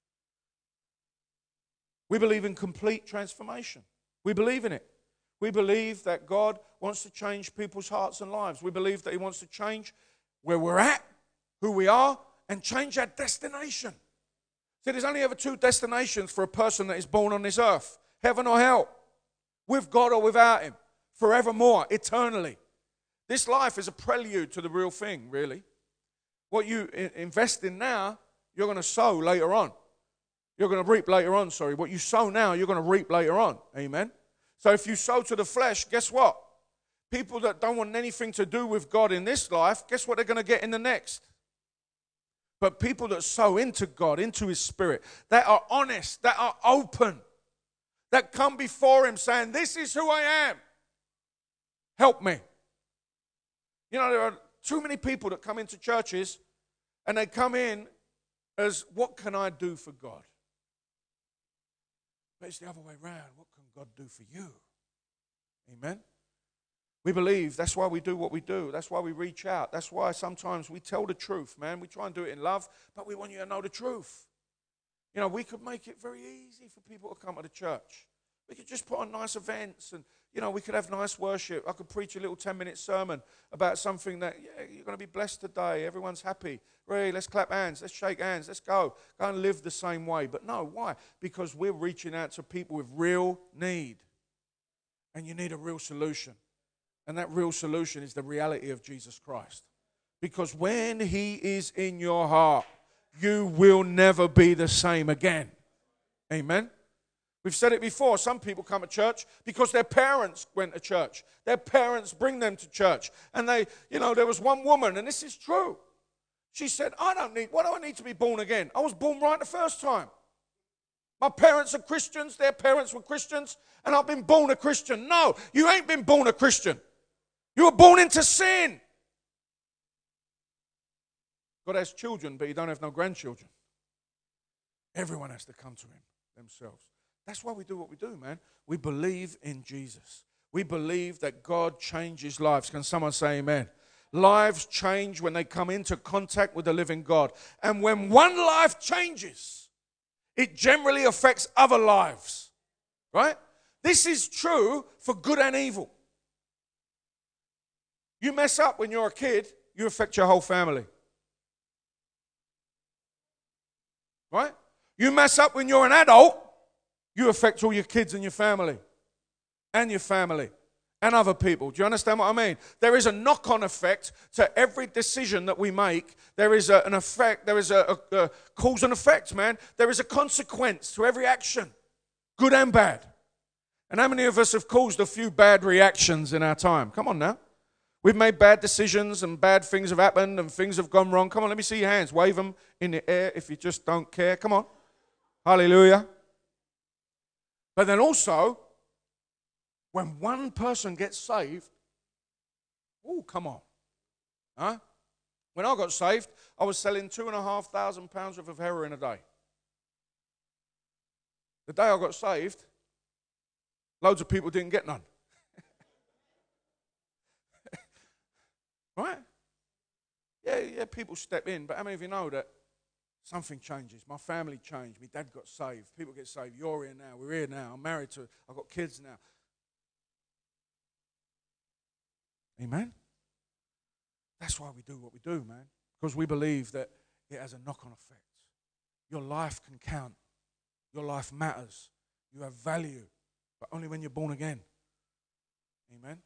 We believe in complete transformation. We believe in it. We believe that God wants to change people's hearts and lives. We believe that he wants to change where we're at, who we are, and change our destination. See, there's only ever two destinations for a person that is born on this earth, heaven or hell, with God or without him, forevermore, eternally. This life is a prelude to the real thing, really. What you invest in now, you're going to sow later on. You're going to reap later on, sorry. What you sow now, you're going to reap later on. Amen? So if you sow to the flesh, guess what? People that don't want anything to do with God in this life, guess what they're going to get in the next? But people that sow into God, into His Spirit, that are honest, that are open, that come before Him saying, this is who I am. Help me. You know, there are too many people that come into churches and they come in as, what can I do for God? But it's the other way around. What can God do for you? Amen? We believe. That's why we do what we do. That's why we reach out. That's why sometimes we tell the truth, man. We try and do it in love, but we want you to know the truth. You know, we could make it very easy for people to come to the church. We could just put on nice events and, you know, we could have nice worship. I could preach a little ten-minute sermon about something that, yeah, you're going to be blessed today. Everyone's happy. Ray, let's clap hands. Let's shake hands. Let's go. Go and live the same way. But no, why? Because we're reaching out to people with real need. And you need a real solution. And that real solution is the reality of Jesus Christ. Because when He is in your heart, you will never be the same again. Amen? We've said it before. Some people come to church because their parents went to church. Their parents bring them to church. And they, you know, there was one woman, and this is true. She said, I don't need, what do I need to be born again? I was born right the first time. My parents are Christians, their parents were Christians, and I've been born a Christian. No, you ain't been born a Christian. You were born into sin. God has children, but He don't have no grandchildren. Everyone has to come to Him themselves. That's why we do what we do, man. We believe in Jesus. We believe that God changes lives. Can someone say amen? Lives change when they come into contact with the living God. And when one life changes, it generally affects other lives. Right? This is true for good and evil. You mess up when you're a kid, you affect your whole family. Right? You mess up when you're an adult, you affect all your kids and your family. And your family. And other people. Do you understand what I mean? There is a knock-on effect to every decision that we make. There is a, an effect, there is a, a, a cause and effect, man. There is a consequence to every action, good and bad. And how many of us have caused a few bad reactions in our time? Come on now. We've made bad decisions and bad things have happened and things have gone wrong. Come on, let me see your hands. Wave them in the air if you just don't care. Come on. Hallelujah. But then also, when one person gets saved, oh, come on. Huh? When I got saved, I was selling two and a half thousand pounds worth of heroin a day. The day I got saved, loads of people didn't get none. Right? Yeah, yeah, people step in, but how many of you know that something changes? My family changed. My dad got saved. People get saved. You're here now. We're here now. I'm married to, I've got kids now. Amen? That's why we do what we do, man. Because we believe that it has a knock-on effect. Your life can count. Your life matters. You have value. But only when you're born again. Amen?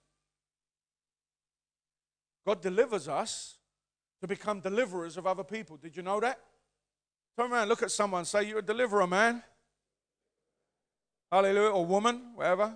God delivers us to become deliverers of other people. Did you know that? Turn around, look at someone and say, you're a deliverer, man. Hallelujah. Or woman, whatever.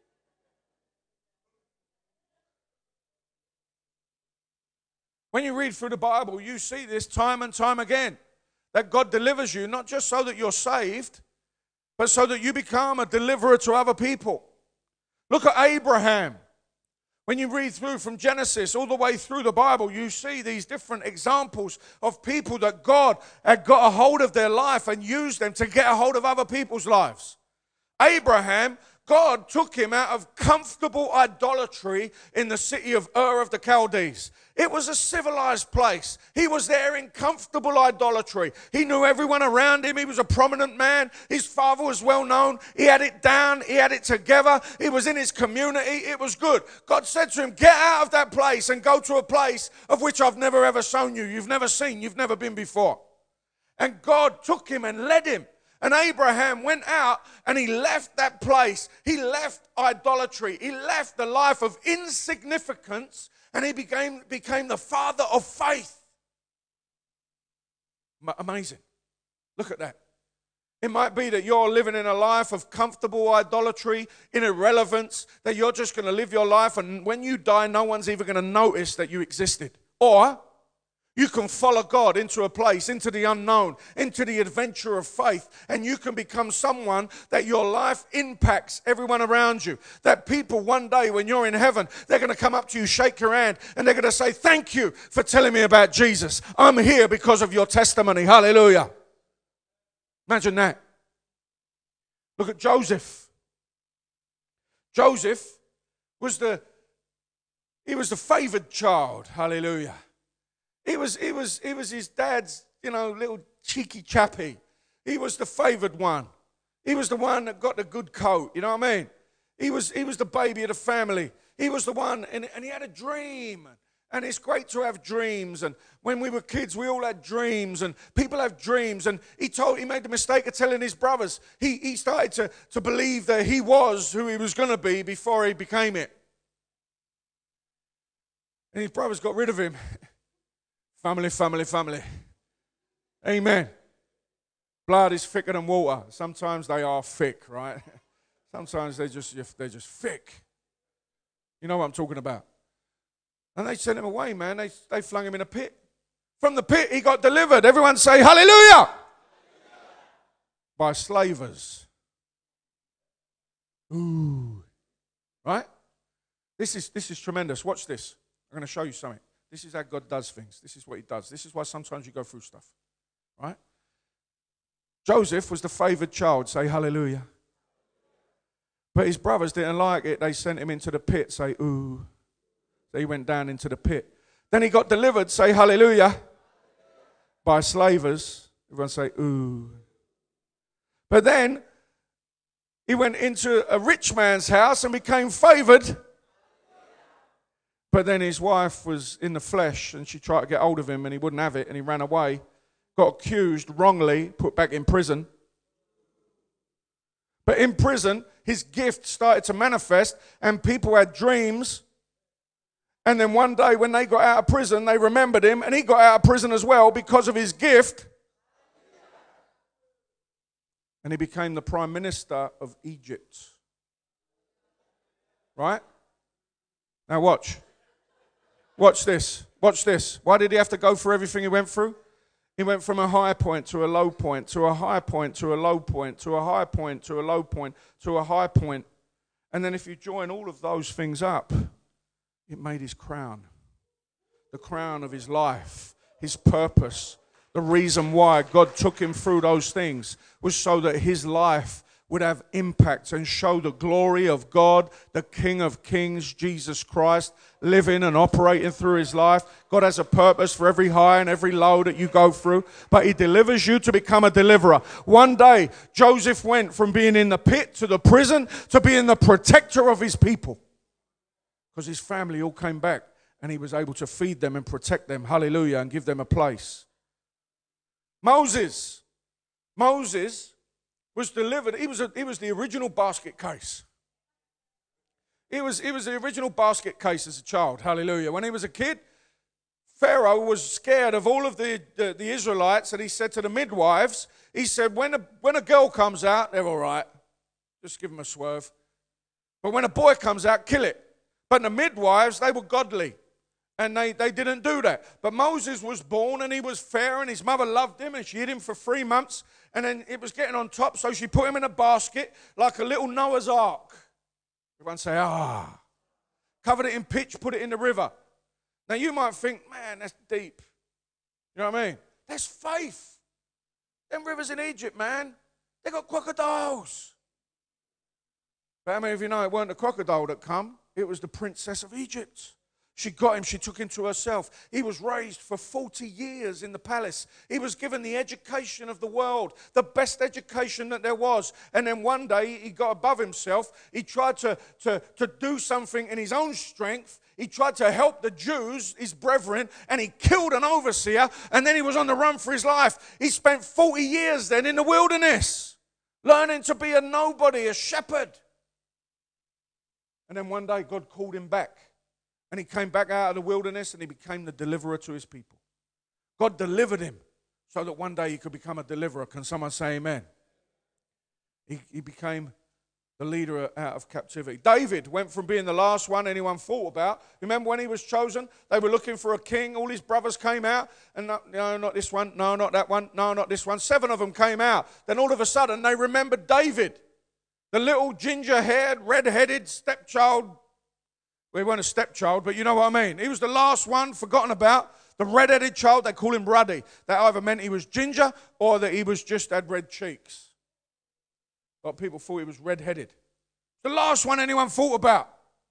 When you read through the Bible, you see this time and time again. That God delivers you, not just so that you're saved, but so that you become a deliverer to other people. Look at Abraham. When you read through from Genesis all the way through the Bible, you see these different examples of people that God had got a hold of their life and used them to get a hold of other people's lives. Abraham, God took him out of comfortable idolatry in the city of Ur of the Chaldees. It was a civilized place. He was there in comfortable idolatry. He knew everyone around him. He was a prominent man. His father was well known. He had it down. He had it together. He was in his community. It was good. God said to him, get out of that place and go to a place of which I've never ever shown you. You've never seen. You've never been before. And God took him and led him. And Abraham went out and he left that place. He left idolatry. He left the life of insignificance. And he became, became the father of faith. Amazing. Look at that. It might be that you're living in a life of comfortable idolatry, in irrelevance, that you're just going to live your life and when you die, no one's even going to notice that you existed. Or you can follow God into a place, into the unknown, into the adventure of faith, and you can become someone that your life impacts everyone around you. That people one day when you're in heaven, they're going to come up to you, shake your hand, and they're going to say, thank you for telling me about Jesus. I'm here because of your testimony. Hallelujah. Imagine that. Look at Joseph. Joseph was the, he was the favored child. Hallelujah. He was, he was, he was his dad's, you know, little cheeky chappy. He was the favored one. He was the one that got the good coat. You know what I mean? He was, he was the baby of the family. He was the one, and, and he had a dream. And it's great to have dreams. And when we were kids, we all had dreams. And people have dreams. And he told, he made the mistake of telling his brothers. He, he started to, to believe that he was who he was going to be before he became it. And his brothers got rid of him. Family, family, family. Amen. Blood is thicker than water. Sometimes they are thick, right? Sometimes they just they're just thick. You know what I'm talking about. And they sent him away, man. They they flung him in a pit. From the pit, he got delivered. Everyone say hallelujah. Hallelujah. By slavers. Ooh. Right? This is this is tremendous. Watch this. I'm going to show you something. This is how God does things. This is what he does. This is why sometimes you go through stuff. Right? Joseph was the favored child. Say hallelujah. But his brothers didn't like it. They sent him into the pit. Say ooh. So he went down into the pit. Then he got delivered. Say hallelujah. By slavers. Everyone say ooh. But then he went into a rich man's house and became favored. But then his wife was in the flesh and she tried to get hold of him and he wouldn't have it and he ran away. Got accused wrongly, put back in prison. But in prison, his gift started to manifest and people had dreams. And then one day when they got out of prison, they remembered him and he got out of prison as well because of his gift. And he became the prime minister of Egypt. Right? Now watch. Watch this. Watch this. Why did he have to go through everything he went through? He went from a high point to a low point, to a high point, to a low point, to a high point, to a low point, to a high point. And then if you join all of those things up, it made his crown. The crown of his life, his purpose. The reason why God took him through those things was so that his life would have impact and show the glory of God, the King of Kings, Jesus Christ, living and operating through his life. God has a purpose for every high and every low that you go through, but he delivers you to become a deliverer. One day, Joseph went from being in the pit to the prison to being the protector of his people because his family all came back and he was able to feed them and protect them, hallelujah, and give them a place. Moses, Moses, was delivered. He was a, he was the original basket case. He was, he was the original basket case as a child. Hallelujah. When he was a kid, Pharaoh was scared of all of the, the, the Israelites, and he said to the midwives, he said, when a, when a girl comes out, they're all right. Just give them a swerve. But when a boy comes out, kill it. But the midwives, they were godly. And they, they didn't do that. But Moses was born and he was fair and his mother loved him and she hid him for three months. And then it was getting on top, so she put him in a basket like a little Noah's Ark. Everyone say, ah. Covered it in pitch, put it in the river. Now you might think, man, that's deep. You know what I mean? That's faith. Them rivers in Egypt, man, they got crocodiles. But how many of you know it weren't the crocodile that come? It was the princess of Egypt. She got him, she took him to herself. He was raised for forty years in the palace. He was given the education of the world, the best education that there was. And then one day he got above himself. He tried to, to, to do something in his own strength. He tried to help the Jews, his brethren, and he killed an overseer, and then he was on the run for his life. He spent forty years then in the wilderness, learning to be a nobody, a shepherd. And then one day God called him back. And he came back out of the wilderness and he became the deliverer to his people. God delivered him so that one day he could become a deliverer. Can someone say amen? He, he became the leader out of captivity. David went from being the last one anyone thought about. Remember when he was chosen? They were looking for a king. All his brothers came out. And no, no, not this one. No, not that one. No, not this one. Seven of them came out. Then all of a sudden they remembered David. The little ginger-haired, red-headed stepchild. Well, he wasn't a stepchild, but you know what I mean. He was the last one forgotten about. The red-headed child, they call him Ruddy. That either meant he was ginger or that he was just had red cheeks. A lot of people thought he was red-headed. The last one anyone thought about.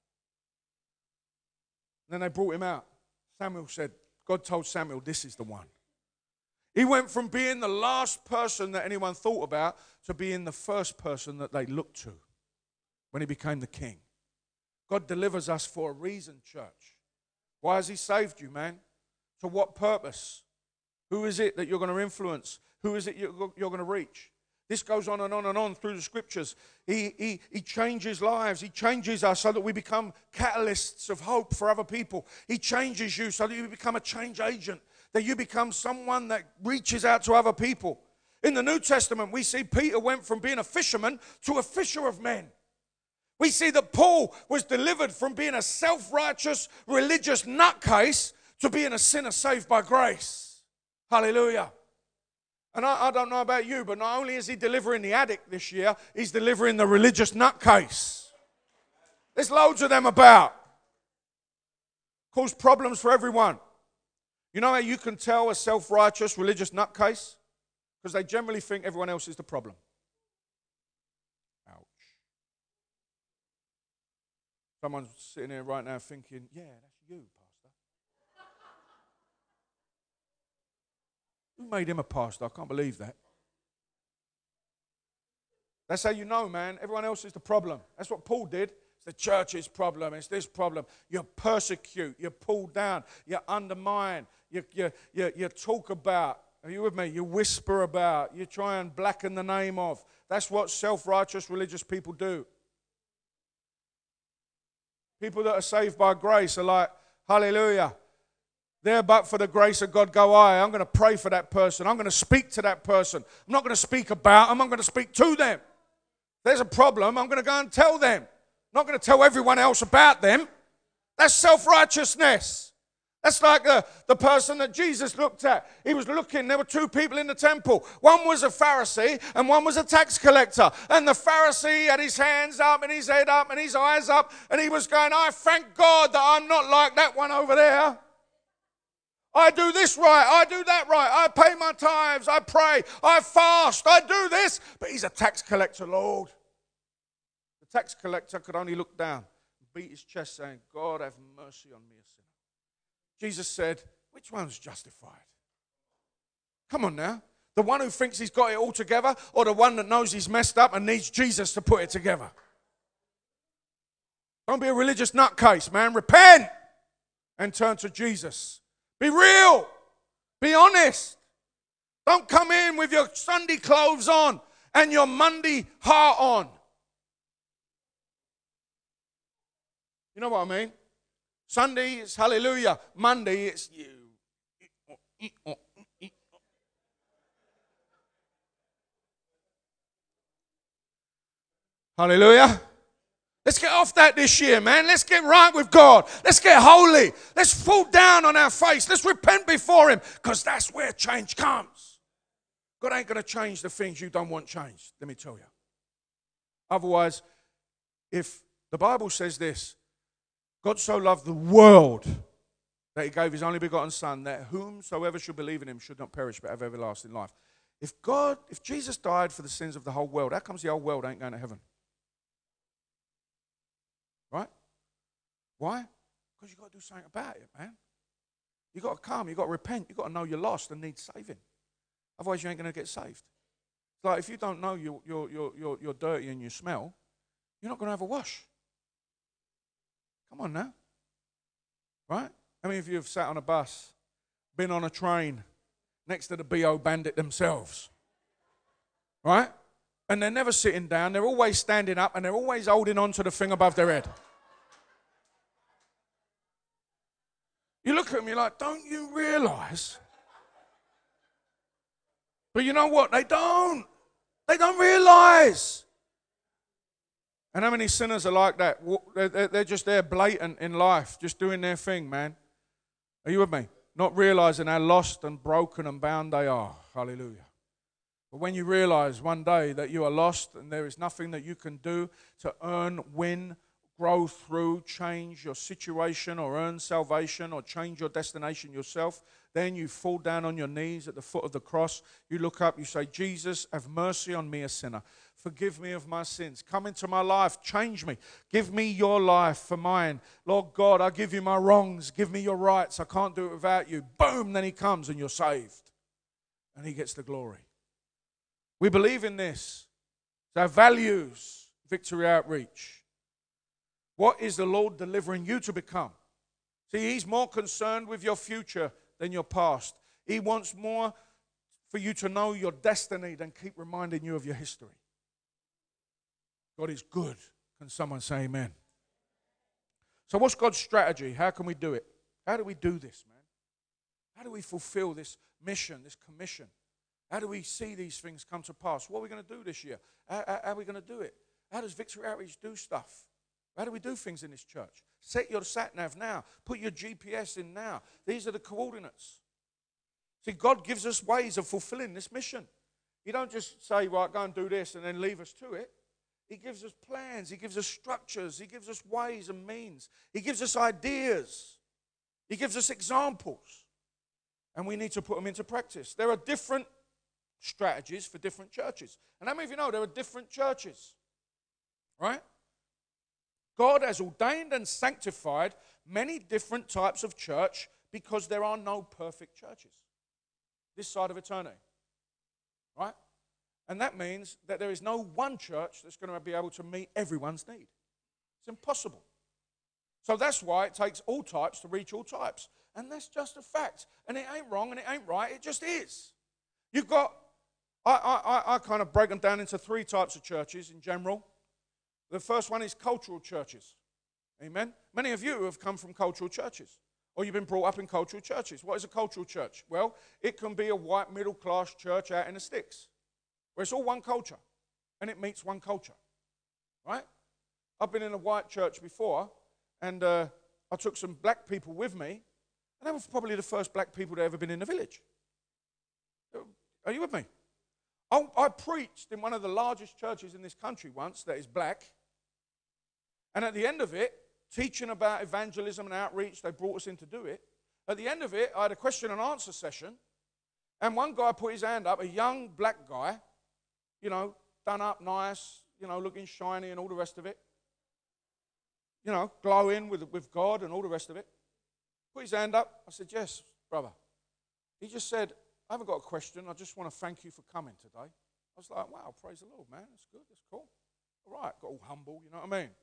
Then they brought him out. Samuel said, God told Samuel, this is the one. He went from being the last person that anyone thought about to being the first person that they looked to when he became the king. God delivers us for a reason, church. Why has he saved you, man? For what purpose? Who is it that you're going to influence? Who is it you're going to reach? This goes on and on and on through the scriptures. He, he, he changes lives. He changes us so that we become catalysts of hope for other people. He changes you so that you become a change agent, that you become someone that reaches out to other people. In the New Testament, we see Peter went from being a fisherman to a fisher of men. We see that Paul was delivered from being a self-righteous religious nutcase to being a sinner saved by grace. Hallelujah. And I, I don't know about you, but not only is he delivering the addict this year, he's delivering the religious nutcase. There's loads of them about. Cause problems for everyone. You know how you can tell a self-righteous religious nutcase? Because they generally think everyone else is the problem. Someone's sitting here right now thinking, yeah, that's you, Pastor. Who made him a pastor? I can't believe that. That's how you know, man. Everyone else is the problem. That's what Paul did. It's the church's problem. It's this problem. You persecute. You pull down. You undermine. You, you, you, you talk about. Are you with me? You whisper about. You try and blacken the name of. That's what self-righteous religious people do. People that are saved by grace are like, hallelujah. There but for the grace of God go I. I'm going to pray for that person. I'm going to speak to that person. I'm not going to speak about them. I'm going to speak to them. If there's a problem, I'm going to go and tell them. I'm not going to tell everyone else about them. That's self-righteousness. That's like the, the person that Jesus looked at. He was looking, there were two people in the temple. One was a Pharisee and one was a tax collector. And the Pharisee had his hands up and his head up and his eyes up. And he was going, I thank God that I'm not like that one over there. I do this right, I do that right. I pay my tithes, I pray, I fast, I do this. But he's a tax collector, Lord. The tax collector could only look down and beat his chest saying, God, have mercy on me, a sinner. Jesus said, which one's justified? Come on now. The one who thinks he's got it all together or the one that knows he's messed up and needs Jesus to put it together? Don't be a religious nutcase, man. Repent and turn to Jesus. Be real. Be honest. Don't come in with your Sunday clothes on and your Monday heart on. You know what I mean? Sunday is hallelujah. Monday it's you. Hallelujah. Let's get off that this year, man. Let's get right with God. Let's get holy. Let's fall down on our face. Let's repent before him, because that's where change comes. God ain't going to change the things you don't want changed, let me tell you. Otherwise, if the Bible says this, God so loved the world that he gave his only begotten Son, that whomsoever should believe in him should not perish but have everlasting life. If God, if Jesus died for the sins of the whole world, how comes the whole world ain't going to heaven? Why? Because you've got to do something about it, man. You've got to come. You've got to repent. You've got to know you're lost and need saving. Otherwise, you ain't going to get saved. It's like if you don't know you're, you're, you're, you're, you're dirty and you smell, you're not going to have a wash. Come on now. Right? How many of you have sat on a bus, been on a train next to the B O bandit themselves? Right? And they're never sitting down. They're always standing up and they're always holding on to the thing above their head. You look at them, you're like, don't you realize? But you know what? They don't. They don't realize. And how many sinners are like that? They're just there blatant in life, just doing their thing, man. Are you with me? Not realizing how lost and broken and bound they are. Hallelujah. But when you realize one day that you are lost and there is nothing that you can do to earn, win, grow through, change your situation or earn salvation or change your destination yourself, then you fall down on your knees at the foot of the cross. You look up, you say, Jesus, have mercy on me, a sinner. Forgive me of my sins. Come into my life. Change me. Give me your life for mine. Lord God, I give you my wrongs. Give me your rights. I can't do it without you. Boom, then he comes and you're saved. And he gets the glory. We believe in this. It's our values, Victory Outreach. What is the Lord delivering you to become? See, he's more concerned with your future than your past. He wants more for you to know your destiny than keep reminding you of your history. God is good. Can someone say amen? So what's God's strategy? How can we do it? How do we do this, man? How do we fulfill this mission, this commission? How do we see these things come to pass? What are we going to do this year? How, how, how are we going to do it? How does Victory Outreach do stuff? How do we do things in this church? Set your sat-nav now. Put your G P S in now. These are the coordinates. See, God gives us ways of fulfilling this mission. He don't just say, right, go and do this and then leave us to it. He gives us plans. He gives us structures. He gives us ways and means. He gives us ideas. He gives us examples. And we need to put them into practice. There are different strategies for different churches. And how many of you know there are different churches? Right? God has ordained and sanctified many different types of church because there are no perfect churches this side of eternity. Right? And that means that there is no one church that's going to be able to meet everyone's need. It's impossible. So that's why it takes all types to reach all types. And that's just a fact. And it ain't wrong and it ain't right. It just is. You've got, I, I, I kind of break them down into three types of churches in general. The first one is cultural churches. Amen? Many of you have come from cultural churches, or you've been brought up in cultural churches. What is a cultural church? Well, it can be a white middle-class church out in the sticks, where it's all one culture, and it meets one culture, right? I've been in a white church before, and uh, I took some black people with me, and they were probably the first black people that ever been in the village. Are you with me? I, I preached in one of the largest churches in this country once that is black. And at the end of it, teaching about evangelism and outreach, they brought us in to do it. At the end of it, I had a question and answer session. And one guy put his hand up, a young black guy, you know, done up nice, you know, looking shiny and all the rest of it. You know, glowing with, with God and all the rest of it. Put his hand up. I said, yes, brother. He just said, I haven't got a question. I just want to thank you for coming today. I was like, wow, praise the Lord, man. That's good. That's cool. All right. Got all humble, you know what I mean?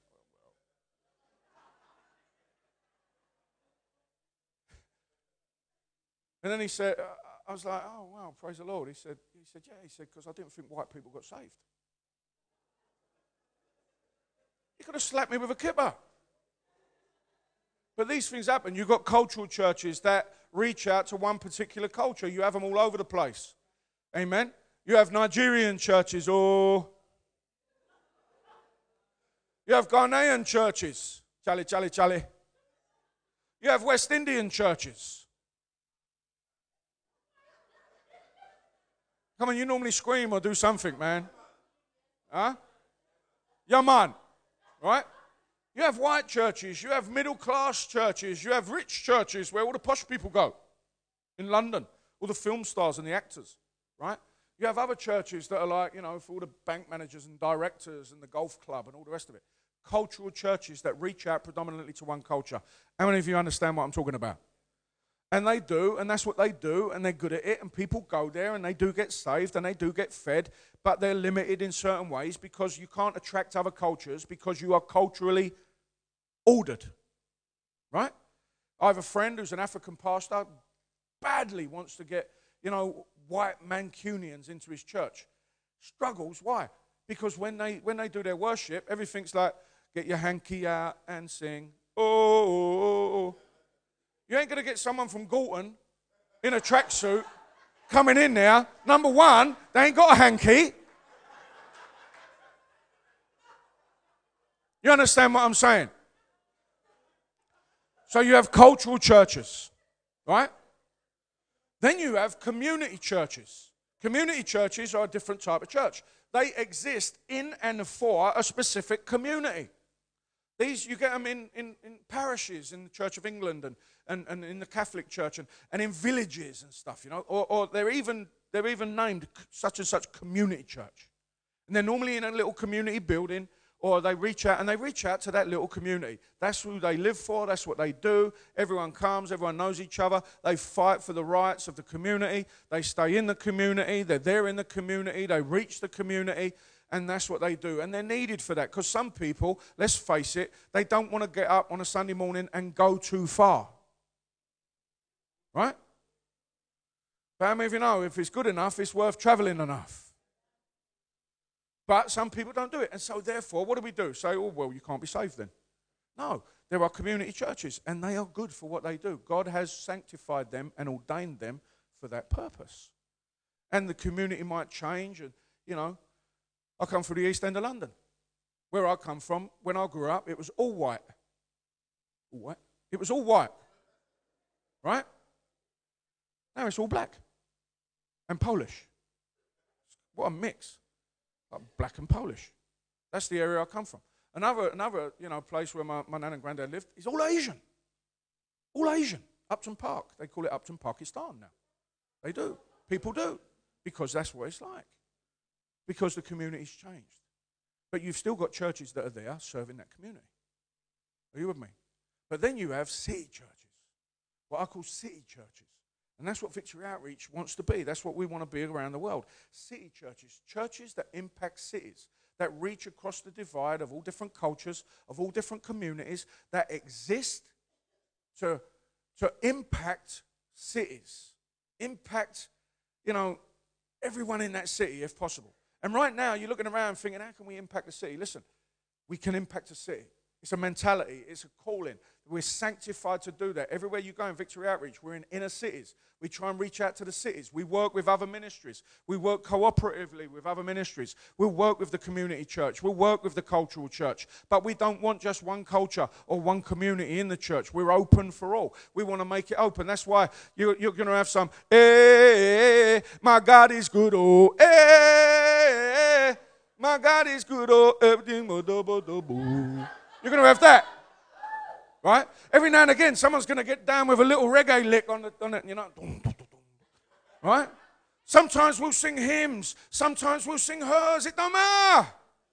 And then he said, uh, I was like, oh, wow, praise the Lord. He said, he said, yeah. He said, because I didn't think white people got saved. He could have slapped me with a kipper. But these things happen. You've got cultural churches that reach out to one particular culture. You have them all over the place. Amen? You have Nigerian churches, or you have Ghanaian churches. Chale, chale, chale. You have West Indian churches. Come on, you normally scream or do something, man. Huh? Yeah, man. Right? You have white churches, you have middle-class churches, you have rich churches where all the posh people go in London, all the film stars and the actors, right? You have other churches that are like, you know, for all the bank managers and directors and the golf club and all the rest of it. cultural churches that reach out predominantly to one culture. How many of you understand what I'm talking about? And they do, and that's what they do, and they're good at it, and people go there, and they do get saved, and they do get fed, but they're limited in certain ways because you can't attract other cultures because you are culturally ordered, right? I have a friend who's an African pastor, badly wants to get, you know, white Mancunians into his church. Struggles, why? Because when they when they do their worship, everything's like, get your hanky out and sing, oh, oh, oh, oh. You ain't going to get someone from Galton in a tracksuit coming in there. Number one, they ain't got a hanky. You understand what I'm saying? So you have cultural churches, right? Then you have community churches. Community churches are a different type of church. They exist in and for a specific community. These, you get them in, in, in parishes, in the Church of England and, and, and in the Catholic Church and, and in villages and stuff, you know. Or, or they're even they're even named such and such community church. And they're normally in a little community building, or they reach out and they reach out to that little community. That's who they live for, that's what they do. Everyone comes, everyone knows each other. They fight for the rights of the community. They stay in the community, they're there in the community, they reach the community. And that's what they do. And they're needed for that. Because some people, let's face it, they don't want to get up on a Sunday morning and go too far. Right? But how many of you know, if it's good enough, it's worth traveling enough? But some people don't do it. And so therefore, what do we do? Say, oh, well, you can't be saved then. No. There are community churches. And they are good for what they do. God has sanctified them and ordained them for that purpose. And the community might change. And, you know, I come from the East End of London. Where I come from, when I grew up, it was all white. All white? It was all white. Right? Now it's all black. And Polish. What a mix. Like black and Polish. That's the area I come from. Another, another you know, place where my, my nan and granddad lived is all Asian. All Asian. Upton Park. They call it Upton Pakistan now. They do. People do. Because that's what it's like. Because the community's changed. But you've still got churches that are there serving that community. Are you with me? But then you have city churches, what I call city churches. And that's what Victory Outreach wants to be. That's what we want to be around the world. City churches, churches that impact cities, that reach across the divide of all different cultures, of all different communities, that exist to, to impact cities, impact, you know, everyone in that city if possible. And right now, you're looking around thinking, how can we impact the city? Listen, we can impact a city. It's a mentality. It's a calling. We're sanctified to do that. Everywhere you go in Victory Outreach, we're in inner cities. We try and reach out to the cities. We work with other ministries. We work cooperatively with other ministries. We'll work with the community church. We'll work with the cultural church. But we don't want just one culture or one community in the church. We're open for all. We want to make it open. That's why you're, you're going to have some, hey, my God is good, oh, hey, my God is good, oh, everything, oh, double, double. You're going to have that. Right? Every now and again, someone's going to get down with a little reggae lick on the, on it, you know. Right? Sometimes we'll sing hymns. Sometimes we'll sing hers. It don't matter.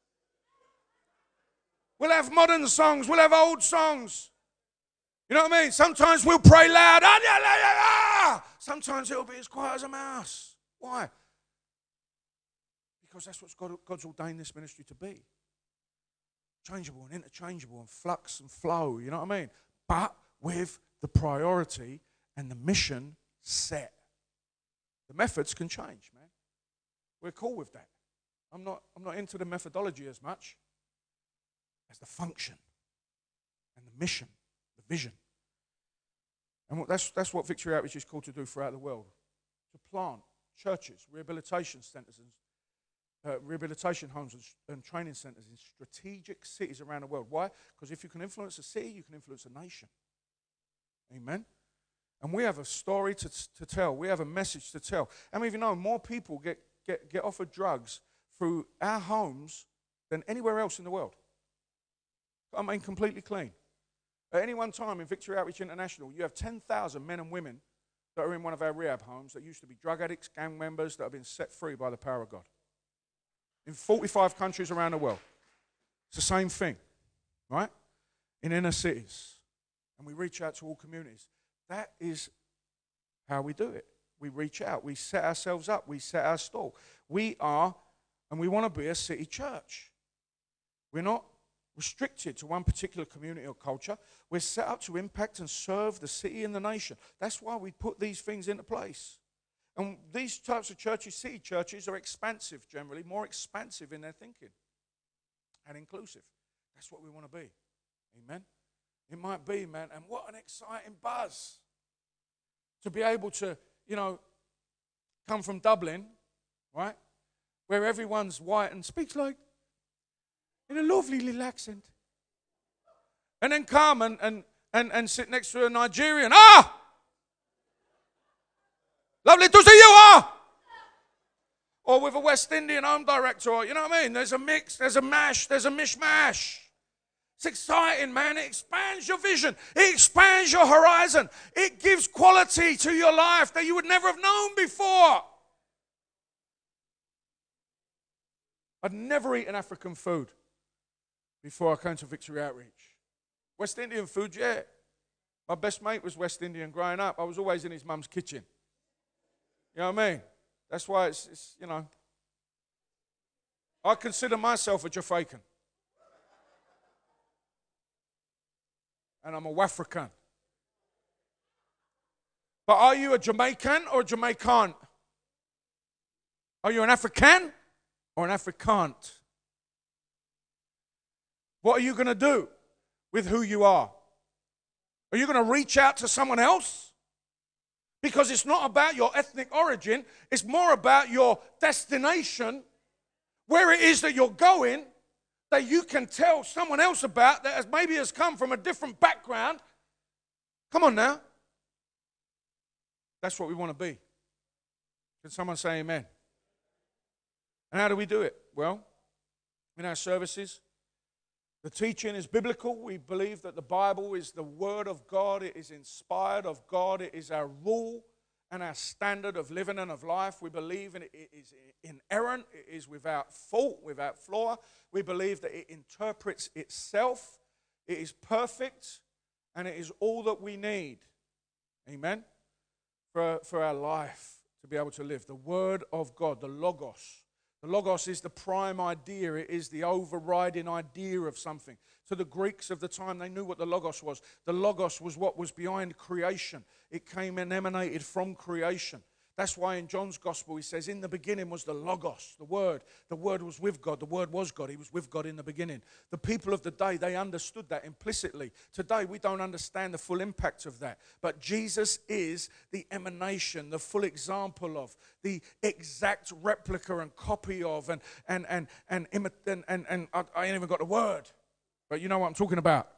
We'll have modern songs. We'll have old songs. You know what I mean? Sometimes we'll pray loud. Sometimes it'll be as quiet as a mouse. Why? Because that's what God, God's ordained this ministry to be. Changeable and interchangeable and flux and flow, you know what I mean? But with the priority and the mission set. The methods can change, man. We're cool with that. I'm not, I'm not into the methodology as much as the function and the mission, the vision. And what, that's, that's what Victory Outreach is called to do throughout the world. To plant churches, rehabilitation centers, and Uh, rehabilitation homes and, and training centers in strategic cities around the world. Why? Because if you can influence a city, you can influence a nation. Amen? And we have a story to, to tell. We have a message to tell. How many of you know more people get, get, get offered drugs through our homes than anywhere else in the world? I mean, completely clean. At any one time in Victory Outreach International, you have ten thousand men and women that are in one of our rehab homes that used to be drug addicts, gang members, that have been set free by the power of God. In forty-five countries around the world. It's the same thing. right? In inner cities. And we reach out to all communities. That is how we do it. We reach out. We set ourselves up. We set our stall. We are, and we want to be a city church. We're not restricted to one particular community or culture. We're set up to impact and serve the city and the nation. That's why we put these things into place. And these types of churches, city churches, are expansive generally, more expansive in their thinking and inclusive. That's what we want to be. Amen? It might be, man, and what an exciting buzz to be able to, you know, come from Dublin, right, where everyone's white and speaks like, in a lovely little accent. And then come and, and, and, and sit next to a Nigerian. Ah! Lovely to see you, ah! Or with a West Indian home director, or, you know what I mean? There's a mix, there's a mash, there's a mishmash. It's exciting, man. It expands your vision. It expands your horizon. It gives quality to your life that you would never have known before. I'd never eaten African food before I came to Victory Outreach. West Indian food, yeah. My best mate was West Indian growing up. I was always in his mum's kitchen. You know what I mean? That's why it's, it's you know. I consider myself a Jafaican. And I'm a Wafrican. But are you a Jamaican or a Jamaican? Are you an African or an Africant? What are you going to do with who you are? Are you going to reach out to someone else? Because it's not about your ethnic origin. It's more about your destination, where it is that you're going, that you can tell someone else about that has maybe has come from a different background. Come on now. That's what we want to be. Can someone say amen? And how do we do it? Well, in our services, the teaching is biblical. We believe that the Bible is the Word of God. It is inspired of God. It is our rule and our standard of living and of life. We believe in it, it is inerrant. It is without fault, without flaw. We believe that it interprets itself. It is perfect, and it is all that we need. Amen? For, for our life to be able to live. The Word of God, the Logos. The Logos is the prime idea. It is the overriding idea of something. To the Greeks of the time, they knew what the Logos was. The Logos was what was behind creation. It came and emanated from creation. That's why in John's Gospel he says, in the beginning was the Logos, the Word. The Word was with God. The Word was God. He was with God in the beginning. The people of the day, they understood that implicitly. Today, we don't understand the full impact of that. But Jesus is the emanation, the full example of, the exact replica and copy of, and and and and and, and, and, and I, I ain't even got the word. But you know what I'm talking about.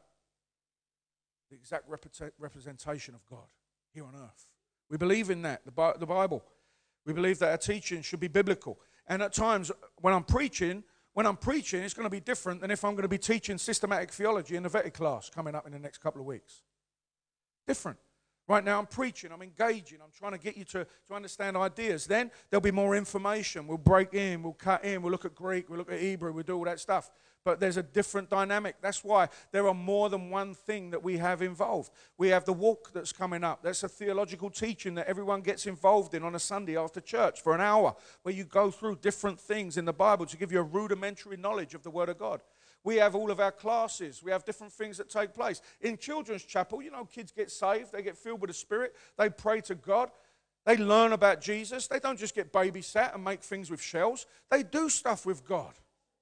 The exact representation of God here on earth. We believe in that, the, the Bible. We believe that our teaching should be biblical. And at times, when I'm preaching, when I'm preaching, it's going to be different than if I'm going to be teaching systematic theology in the Veti class coming up in the next couple of weeks. Different. Right now I'm preaching, I'm engaging, I'm trying to get you to, to understand ideas. Then there'll be more information. We'll break in, we'll cut in, we'll look at Greek, we'll look at Hebrew, we'll do all that stuff. But there's a different dynamic. That's why there are more than one thing that we have involved. We have the walk that's coming up. That's a theological teaching that everyone gets involved in on a Sunday after church for an hour, where you go through different things in the Bible to give you a rudimentary knowledge of the Word of God. We have all of our classes. We have different things that take place. In Children's Chapel, you know, kids get saved. They get filled with the Spirit. They pray to God. They learn about Jesus. They don't just get babysat and make things with shells. They do stuff with God.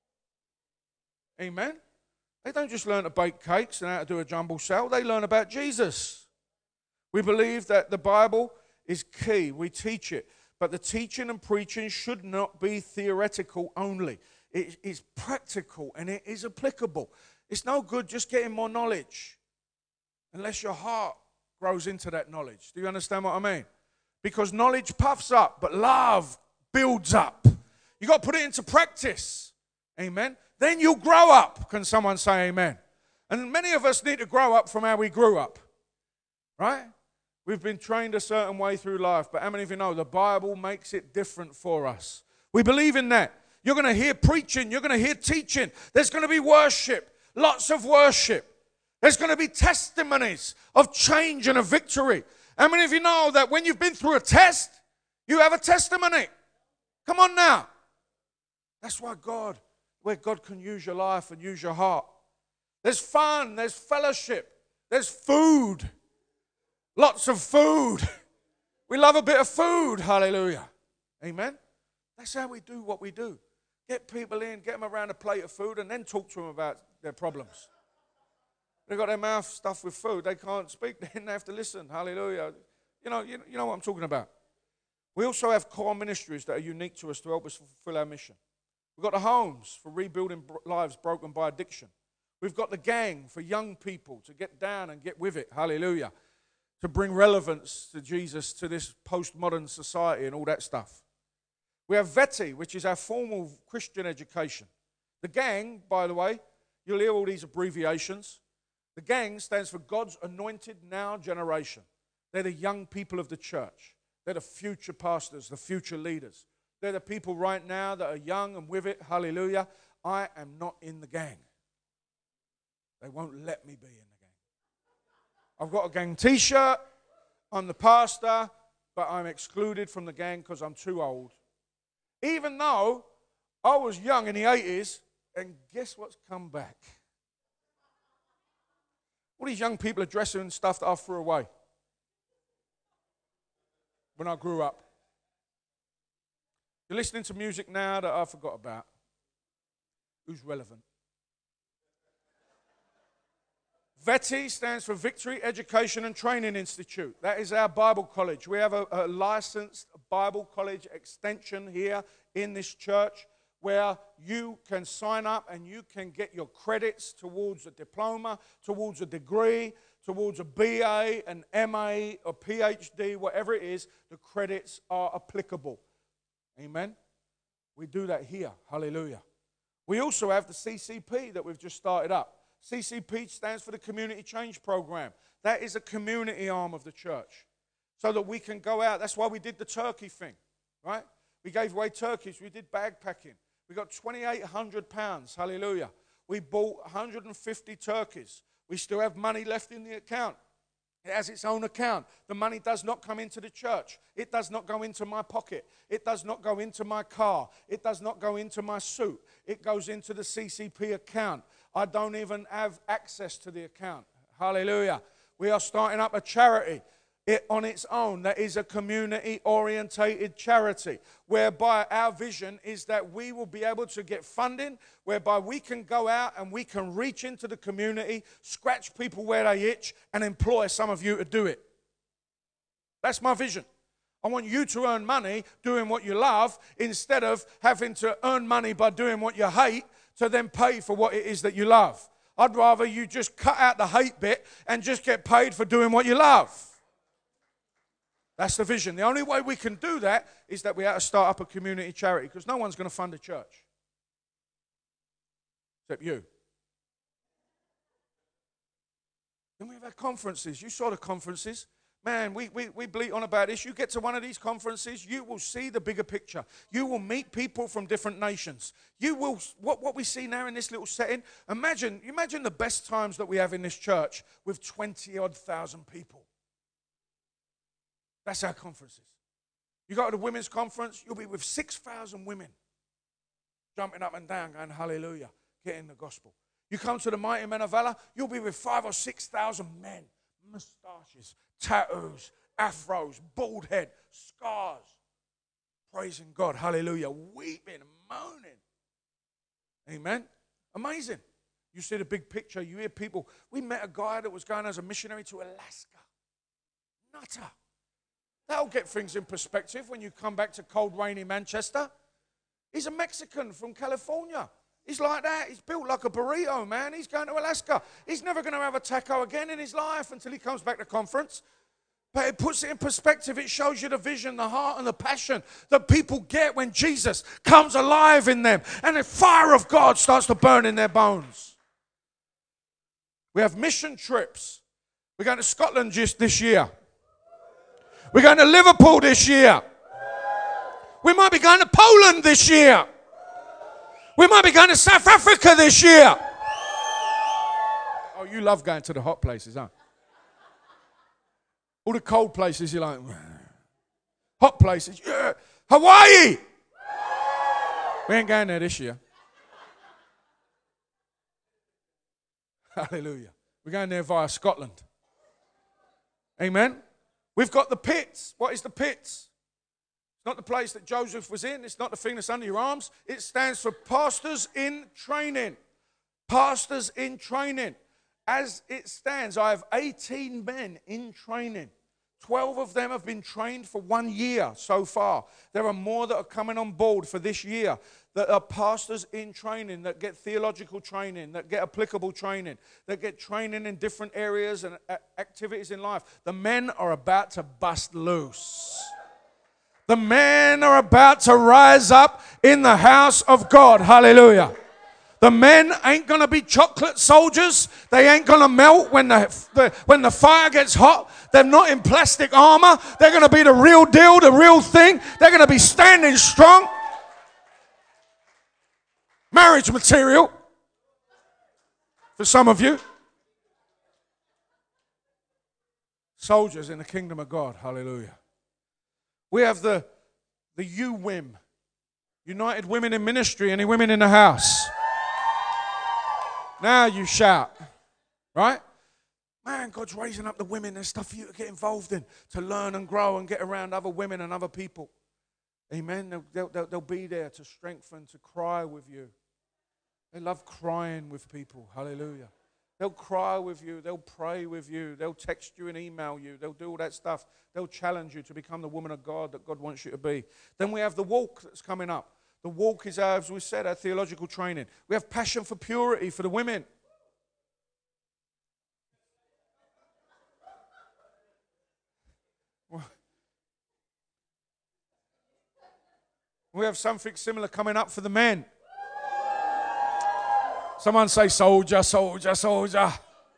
Amen? They don't just learn to bake cakes and how to do a jumble cell. They learn about Jesus. We believe that the Bible is key. We teach it. But the teaching and preaching should not be theoretical only. It is practical and it is applicable. It's no good just getting more knowledge unless your heart grows into that knowledge. Do you understand what I mean? Because knowledge puffs up, but love builds up. You've got to put it into practice. Amen? Then you'll grow up. Can someone say amen? And many of us need to grow up from how we grew up. Right? We've been trained a certain way through life, but how many of you know the Bible makes it different for us? We believe in that. You're going to hear preaching. You're going to hear teaching. There's going to be worship. lots of worship. There's going to be testimonies of change and of victory. How many of you know that when you've been through a test, you have a testimony? Come on now. That's why God, where God can use your life and use your heart. There's fun, there's fellowship, there's food. Lots of food. We love a bit of food. Hallelujah. Amen. That's how we do what we do. Get people in, get them around a plate of food, and then talk to them about their problems. They've got their mouth stuffed with food. They can't speak. Then they have to listen. Hallelujah. You know, you, you know what I'm talking about. We also have core ministries that are unique to us to help us fulfill our mission. We've got the homes for rebuilding lives broken by addiction. We've got the gang for young people to get down and get with it. Hallelujah. To bring relevance to Jesus to this postmodern society and all that stuff. We have VETI, which is our formal Christian education. The gang, by the way, you'll hear all these abbreviations. The gang stands for God's Anointed Now Generation. They're the young people of the church. They're the future pastors, the future leaders. They're the people right now that are young and with it. Hallelujah. I am not in the gang. They won't let me be in the gang. I've got a gang t-shirt. I'm the pastor, but I'm excluded from the gang because I'm too old. Even though I was young in the eighties, and guess what's come back? All these young people are dressing in stuff that I threw away when I grew up. You're listening to music now that I forgot about. Who's relevant? VETI stands for Victory Education and Training Institute. That is our Bible college. We have a, a licensed Bible college extension here in this church where you can sign up and you can get your credits towards a diploma, towards a degree, towards a B A, an M A, a P H D, whatever it is, the credits are applicable. Amen? We do that here. Hallelujah. We also have the C C P that we've just started up. C C P stands for the Community Change Program. That is a community arm of the church so that we can go out. That's why we did the turkey thing, right? We gave away turkeys. We did bag packing. We got twenty-eight hundred pounds. Hallelujah. We bought one hundred fifty turkeys. We still have money left in the account. It has its own account. The money does not come into the church. It does not go into my pocket. It does not go into my car. It does not go into my suit. It goes into the C C P account. I don't even have access to the account. Hallelujah. We are starting up a charity it on its own that is a community-orientated charity, whereby our vision is that we will be able to get funding, whereby we can go out and we can reach into the community, scratch people where they itch, and employ some of you to do it. That's my vision. I want you to earn money doing what you love instead of having to earn money by doing what you hate to then pay for what it is that you love. I'd rather you just cut out the hate bit and just get paid for doing what you love. That's the vision. The only way we can do that is that we have to start up a community charity because no one's going to fund a church except you. Then we have our conferences. You saw the conferences. Man, we, we, we bleat on about this. You get to one of these conferences, you will see the bigger picture. You will meet people from different nations. You will, what, what we see now in this little setting, imagine, imagine the best times that we have in this church with twenty-odd thousand people. That's our conferences. You go to the women's conference, you'll be with six thousand women jumping up and down, going, hallelujah, getting the gospel. You come to the Mighty Men of Valor, you'll be with five or six thousand men, mustaches, tattoos, afros, bald head, scars, praising God, hallelujah, weeping, moaning. Amen? Amazing. You see the big picture, you hear people. We met a guy that was going as a missionary to Alaska. Nutter. That'll get things in perspective when you come back to cold, rainy Manchester. He's a Mexican from California. He's like that. He's built like a burrito, man. He's going to Alaska. He's never going to have a taco again in his life until he comes back to conference. But it puts it in perspective. It shows you the vision, the heart, and the passion that people get when Jesus comes alive in them and the fire of God starts to burn in their bones. We have mission trips. We're going to Scotland just this year. We're going to Liverpool this year. We might be going to Poland this year. We might be going to South Africa this year. Oh, you love going to the hot places, huh? All the cold places, you're like, hot places, yeah. Hawaii! We ain't going there this year. Hallelujah. We're going there via Scotland. Amen. We've got the pits. What is the pits? It's not the place that Joseph was in. It's not the thing that's under your arms. It stands for pastors in training. Pastors in training. As it stands, I have eighteen men in training. twelve of them have been trained for one year so far. There are more that are coming on board for this year that are pastors in training, that get theological training, that get applicable training, that get training in different areas and activities in life. The men are about to bust loose. The men are about to rise up in the house of God. Hallelujah. The men ain't going to be chocolate soldiers. They ain't going to melt when the, the when the fire gets hot. They're not in plastic armor. They're going to be the real deal, the real thing. They're going to be standing strong. Marriage material for some of you. Soldiers in the kingdom of God. Hallelujah. We have the, the U W I M, United Women in Ministry. Any women in the house? Now you shout, right? Man, God's raising up the women. There's stuff for you to get involved in, to learn and grow and get around other women and other people. Amen. They'll, they'll, they'll, they'll be there to strengthen, to cry with you. They love crying with people. Hallelujah. They'll cry with you. They'll pray with you. They'll text you and email you. They'll do all that stuff. They'll challenge you to become the woman of God that God wants you to be. Then we have the walk that's coming up. The walk is, our, as we said, our theological training. We have passion for purity for the women. We have something similar coming up for the men. Someone say, soldier, soldier, soldier.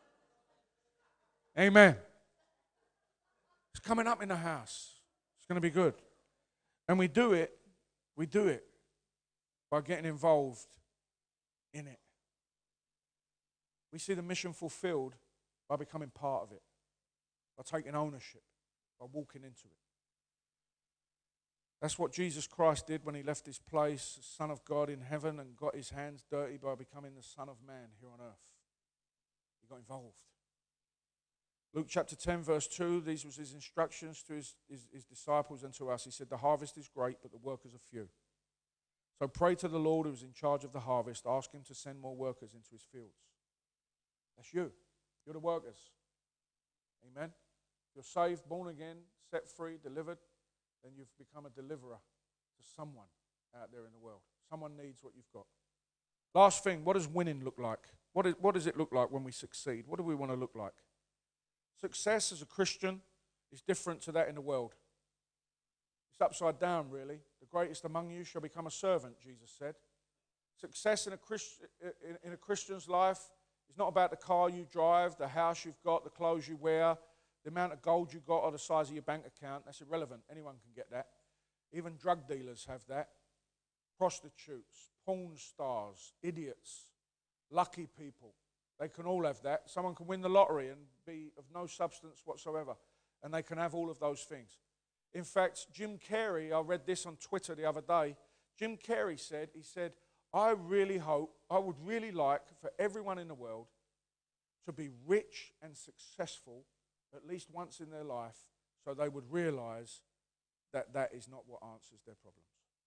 Amen. It's coming up in the house. It's going to be good. And we do it, we do it by getting involved in it. We see the mission fulfilled by becoming part of it, by taking ownership, by walking into it. That's what Jesus Christ did when he left his place, the Son of God in heaven, and got his hands dirty by becoming the Son of Man here on earth. He got involved. Luke chapter ten, verse two, these was his instructions to his, his, his disciples and to us. He said, the harvest is great, but the workers are few. So pray to the Lord who is in charge of the harvest. Ask him to send more workers into his fields. That's you. You're the workers. Amen. You're saved, born again, set free, delivered. Then you've become a deliverer to someone out there in the world. Someone needs what you've got. Last thing, what does winning look like? What, is, what does it look like when we succeed? What do we want to look like? Success as a Christian is different to that in the world. It's upside down, really. The greatest among you shall become a servant, Jesus said. Success in a, Christ, in, in a Christian's life is not about the car you drive, the house you've got, the clothes you wear, the amount of gold you got or the size of your bank account. That's irrelevant. Anyone can get that. Even drug dealers have that. Prostitutes, porn stars, idiots, lucky people. They can all have that. Someone can win the lottery and be of no substance whatsoever. And they can have all of those things. In fact, Jim Carrey, I read this on Twitter the other day. Jim Carrey said, he said, I really hope, I would really like for everyone in the world to be rich and successful at least once in their life, so they would realize that that is not what answers their problems.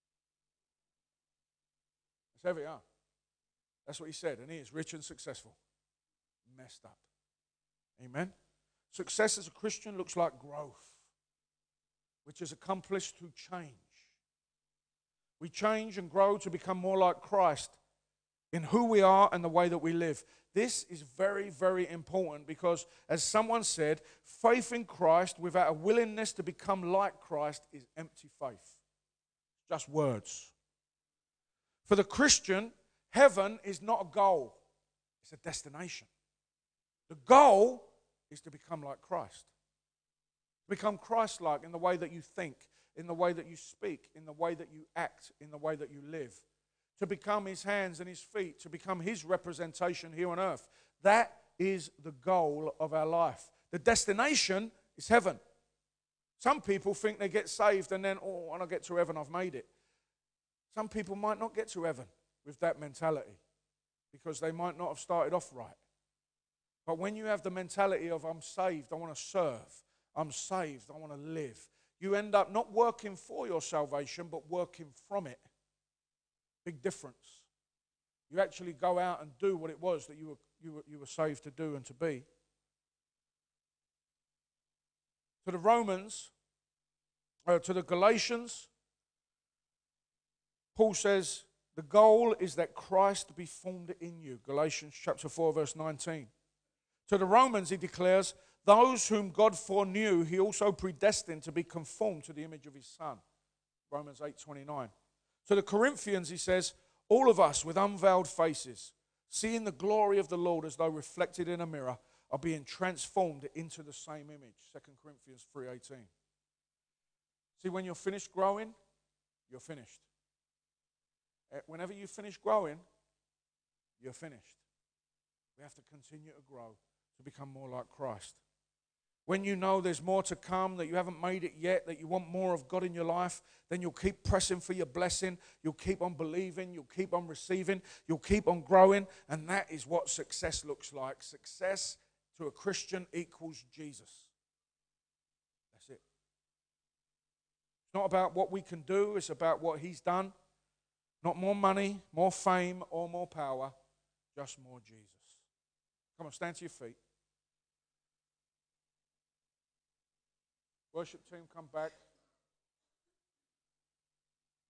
It's heavy, huh? That's what he said, and he is rich and successful. Messed up. Amen? Success as a Christian looks like growth, which is accomplished through change. We change and grow to become more like Christ in who we are and the way that we live. This is very, very important because, as someone said, faith in Christ without a willingness to become like Christ is empty faith. Just words. For the Christian, heaven is not a goal. It's a destination. The goal is to become like Christ. Become Christ-like in the way that you think, in the way that you speak, in the way that you act, in the way that you live. To become his hands and his feet, to become his representation here on earth. That is the goal of our life. The destination is heaven. Some people think they get saved and then, oh, when I get to heaven, I've made it. Some people might not get to heaven with that mentality because they might not have started off right. But when you have the mentality of, I'm saved, I want to serve. I'm saved, I want to live. You end up not working for your salvation, but working from it. Big difference. You actually go out and do what it was that you were, you were, you were saved to do and to be. To the Romans, uh, to the Galatians, Paul says, the goal is that Christ be formed in you. Galatians chapter four, verse nineteen. To the Romans, he declares, those whom God foreknew, he also predestined to be conformed to the image of his Son. Romans eight, twenty-nine. To the Corinthians, he says, all of us with unveiled faces, seeing the glory of the Lord as though reflected in a mirror, are being transformed into the same image. Second Corinthians three eighteen. See, when you're finished growing, you're finished. Whenever you finish growing, you're finished. We have to continue to grow to become more like Christ. When you know there's more to come, that you haven't made it yet, that you want more of God in your life, then you'll keep pressing for your blessing. You'll keep on believing. You'll keep on receiving. You'll keep on growing. And that is what success looks like. Success to a Christian equals Jesus. That's it. It's not about what we can do. It's about what he's done. Not more money, more fame, or more power. Just more Jesus. Come on, stand to your feet. Worship team, come back.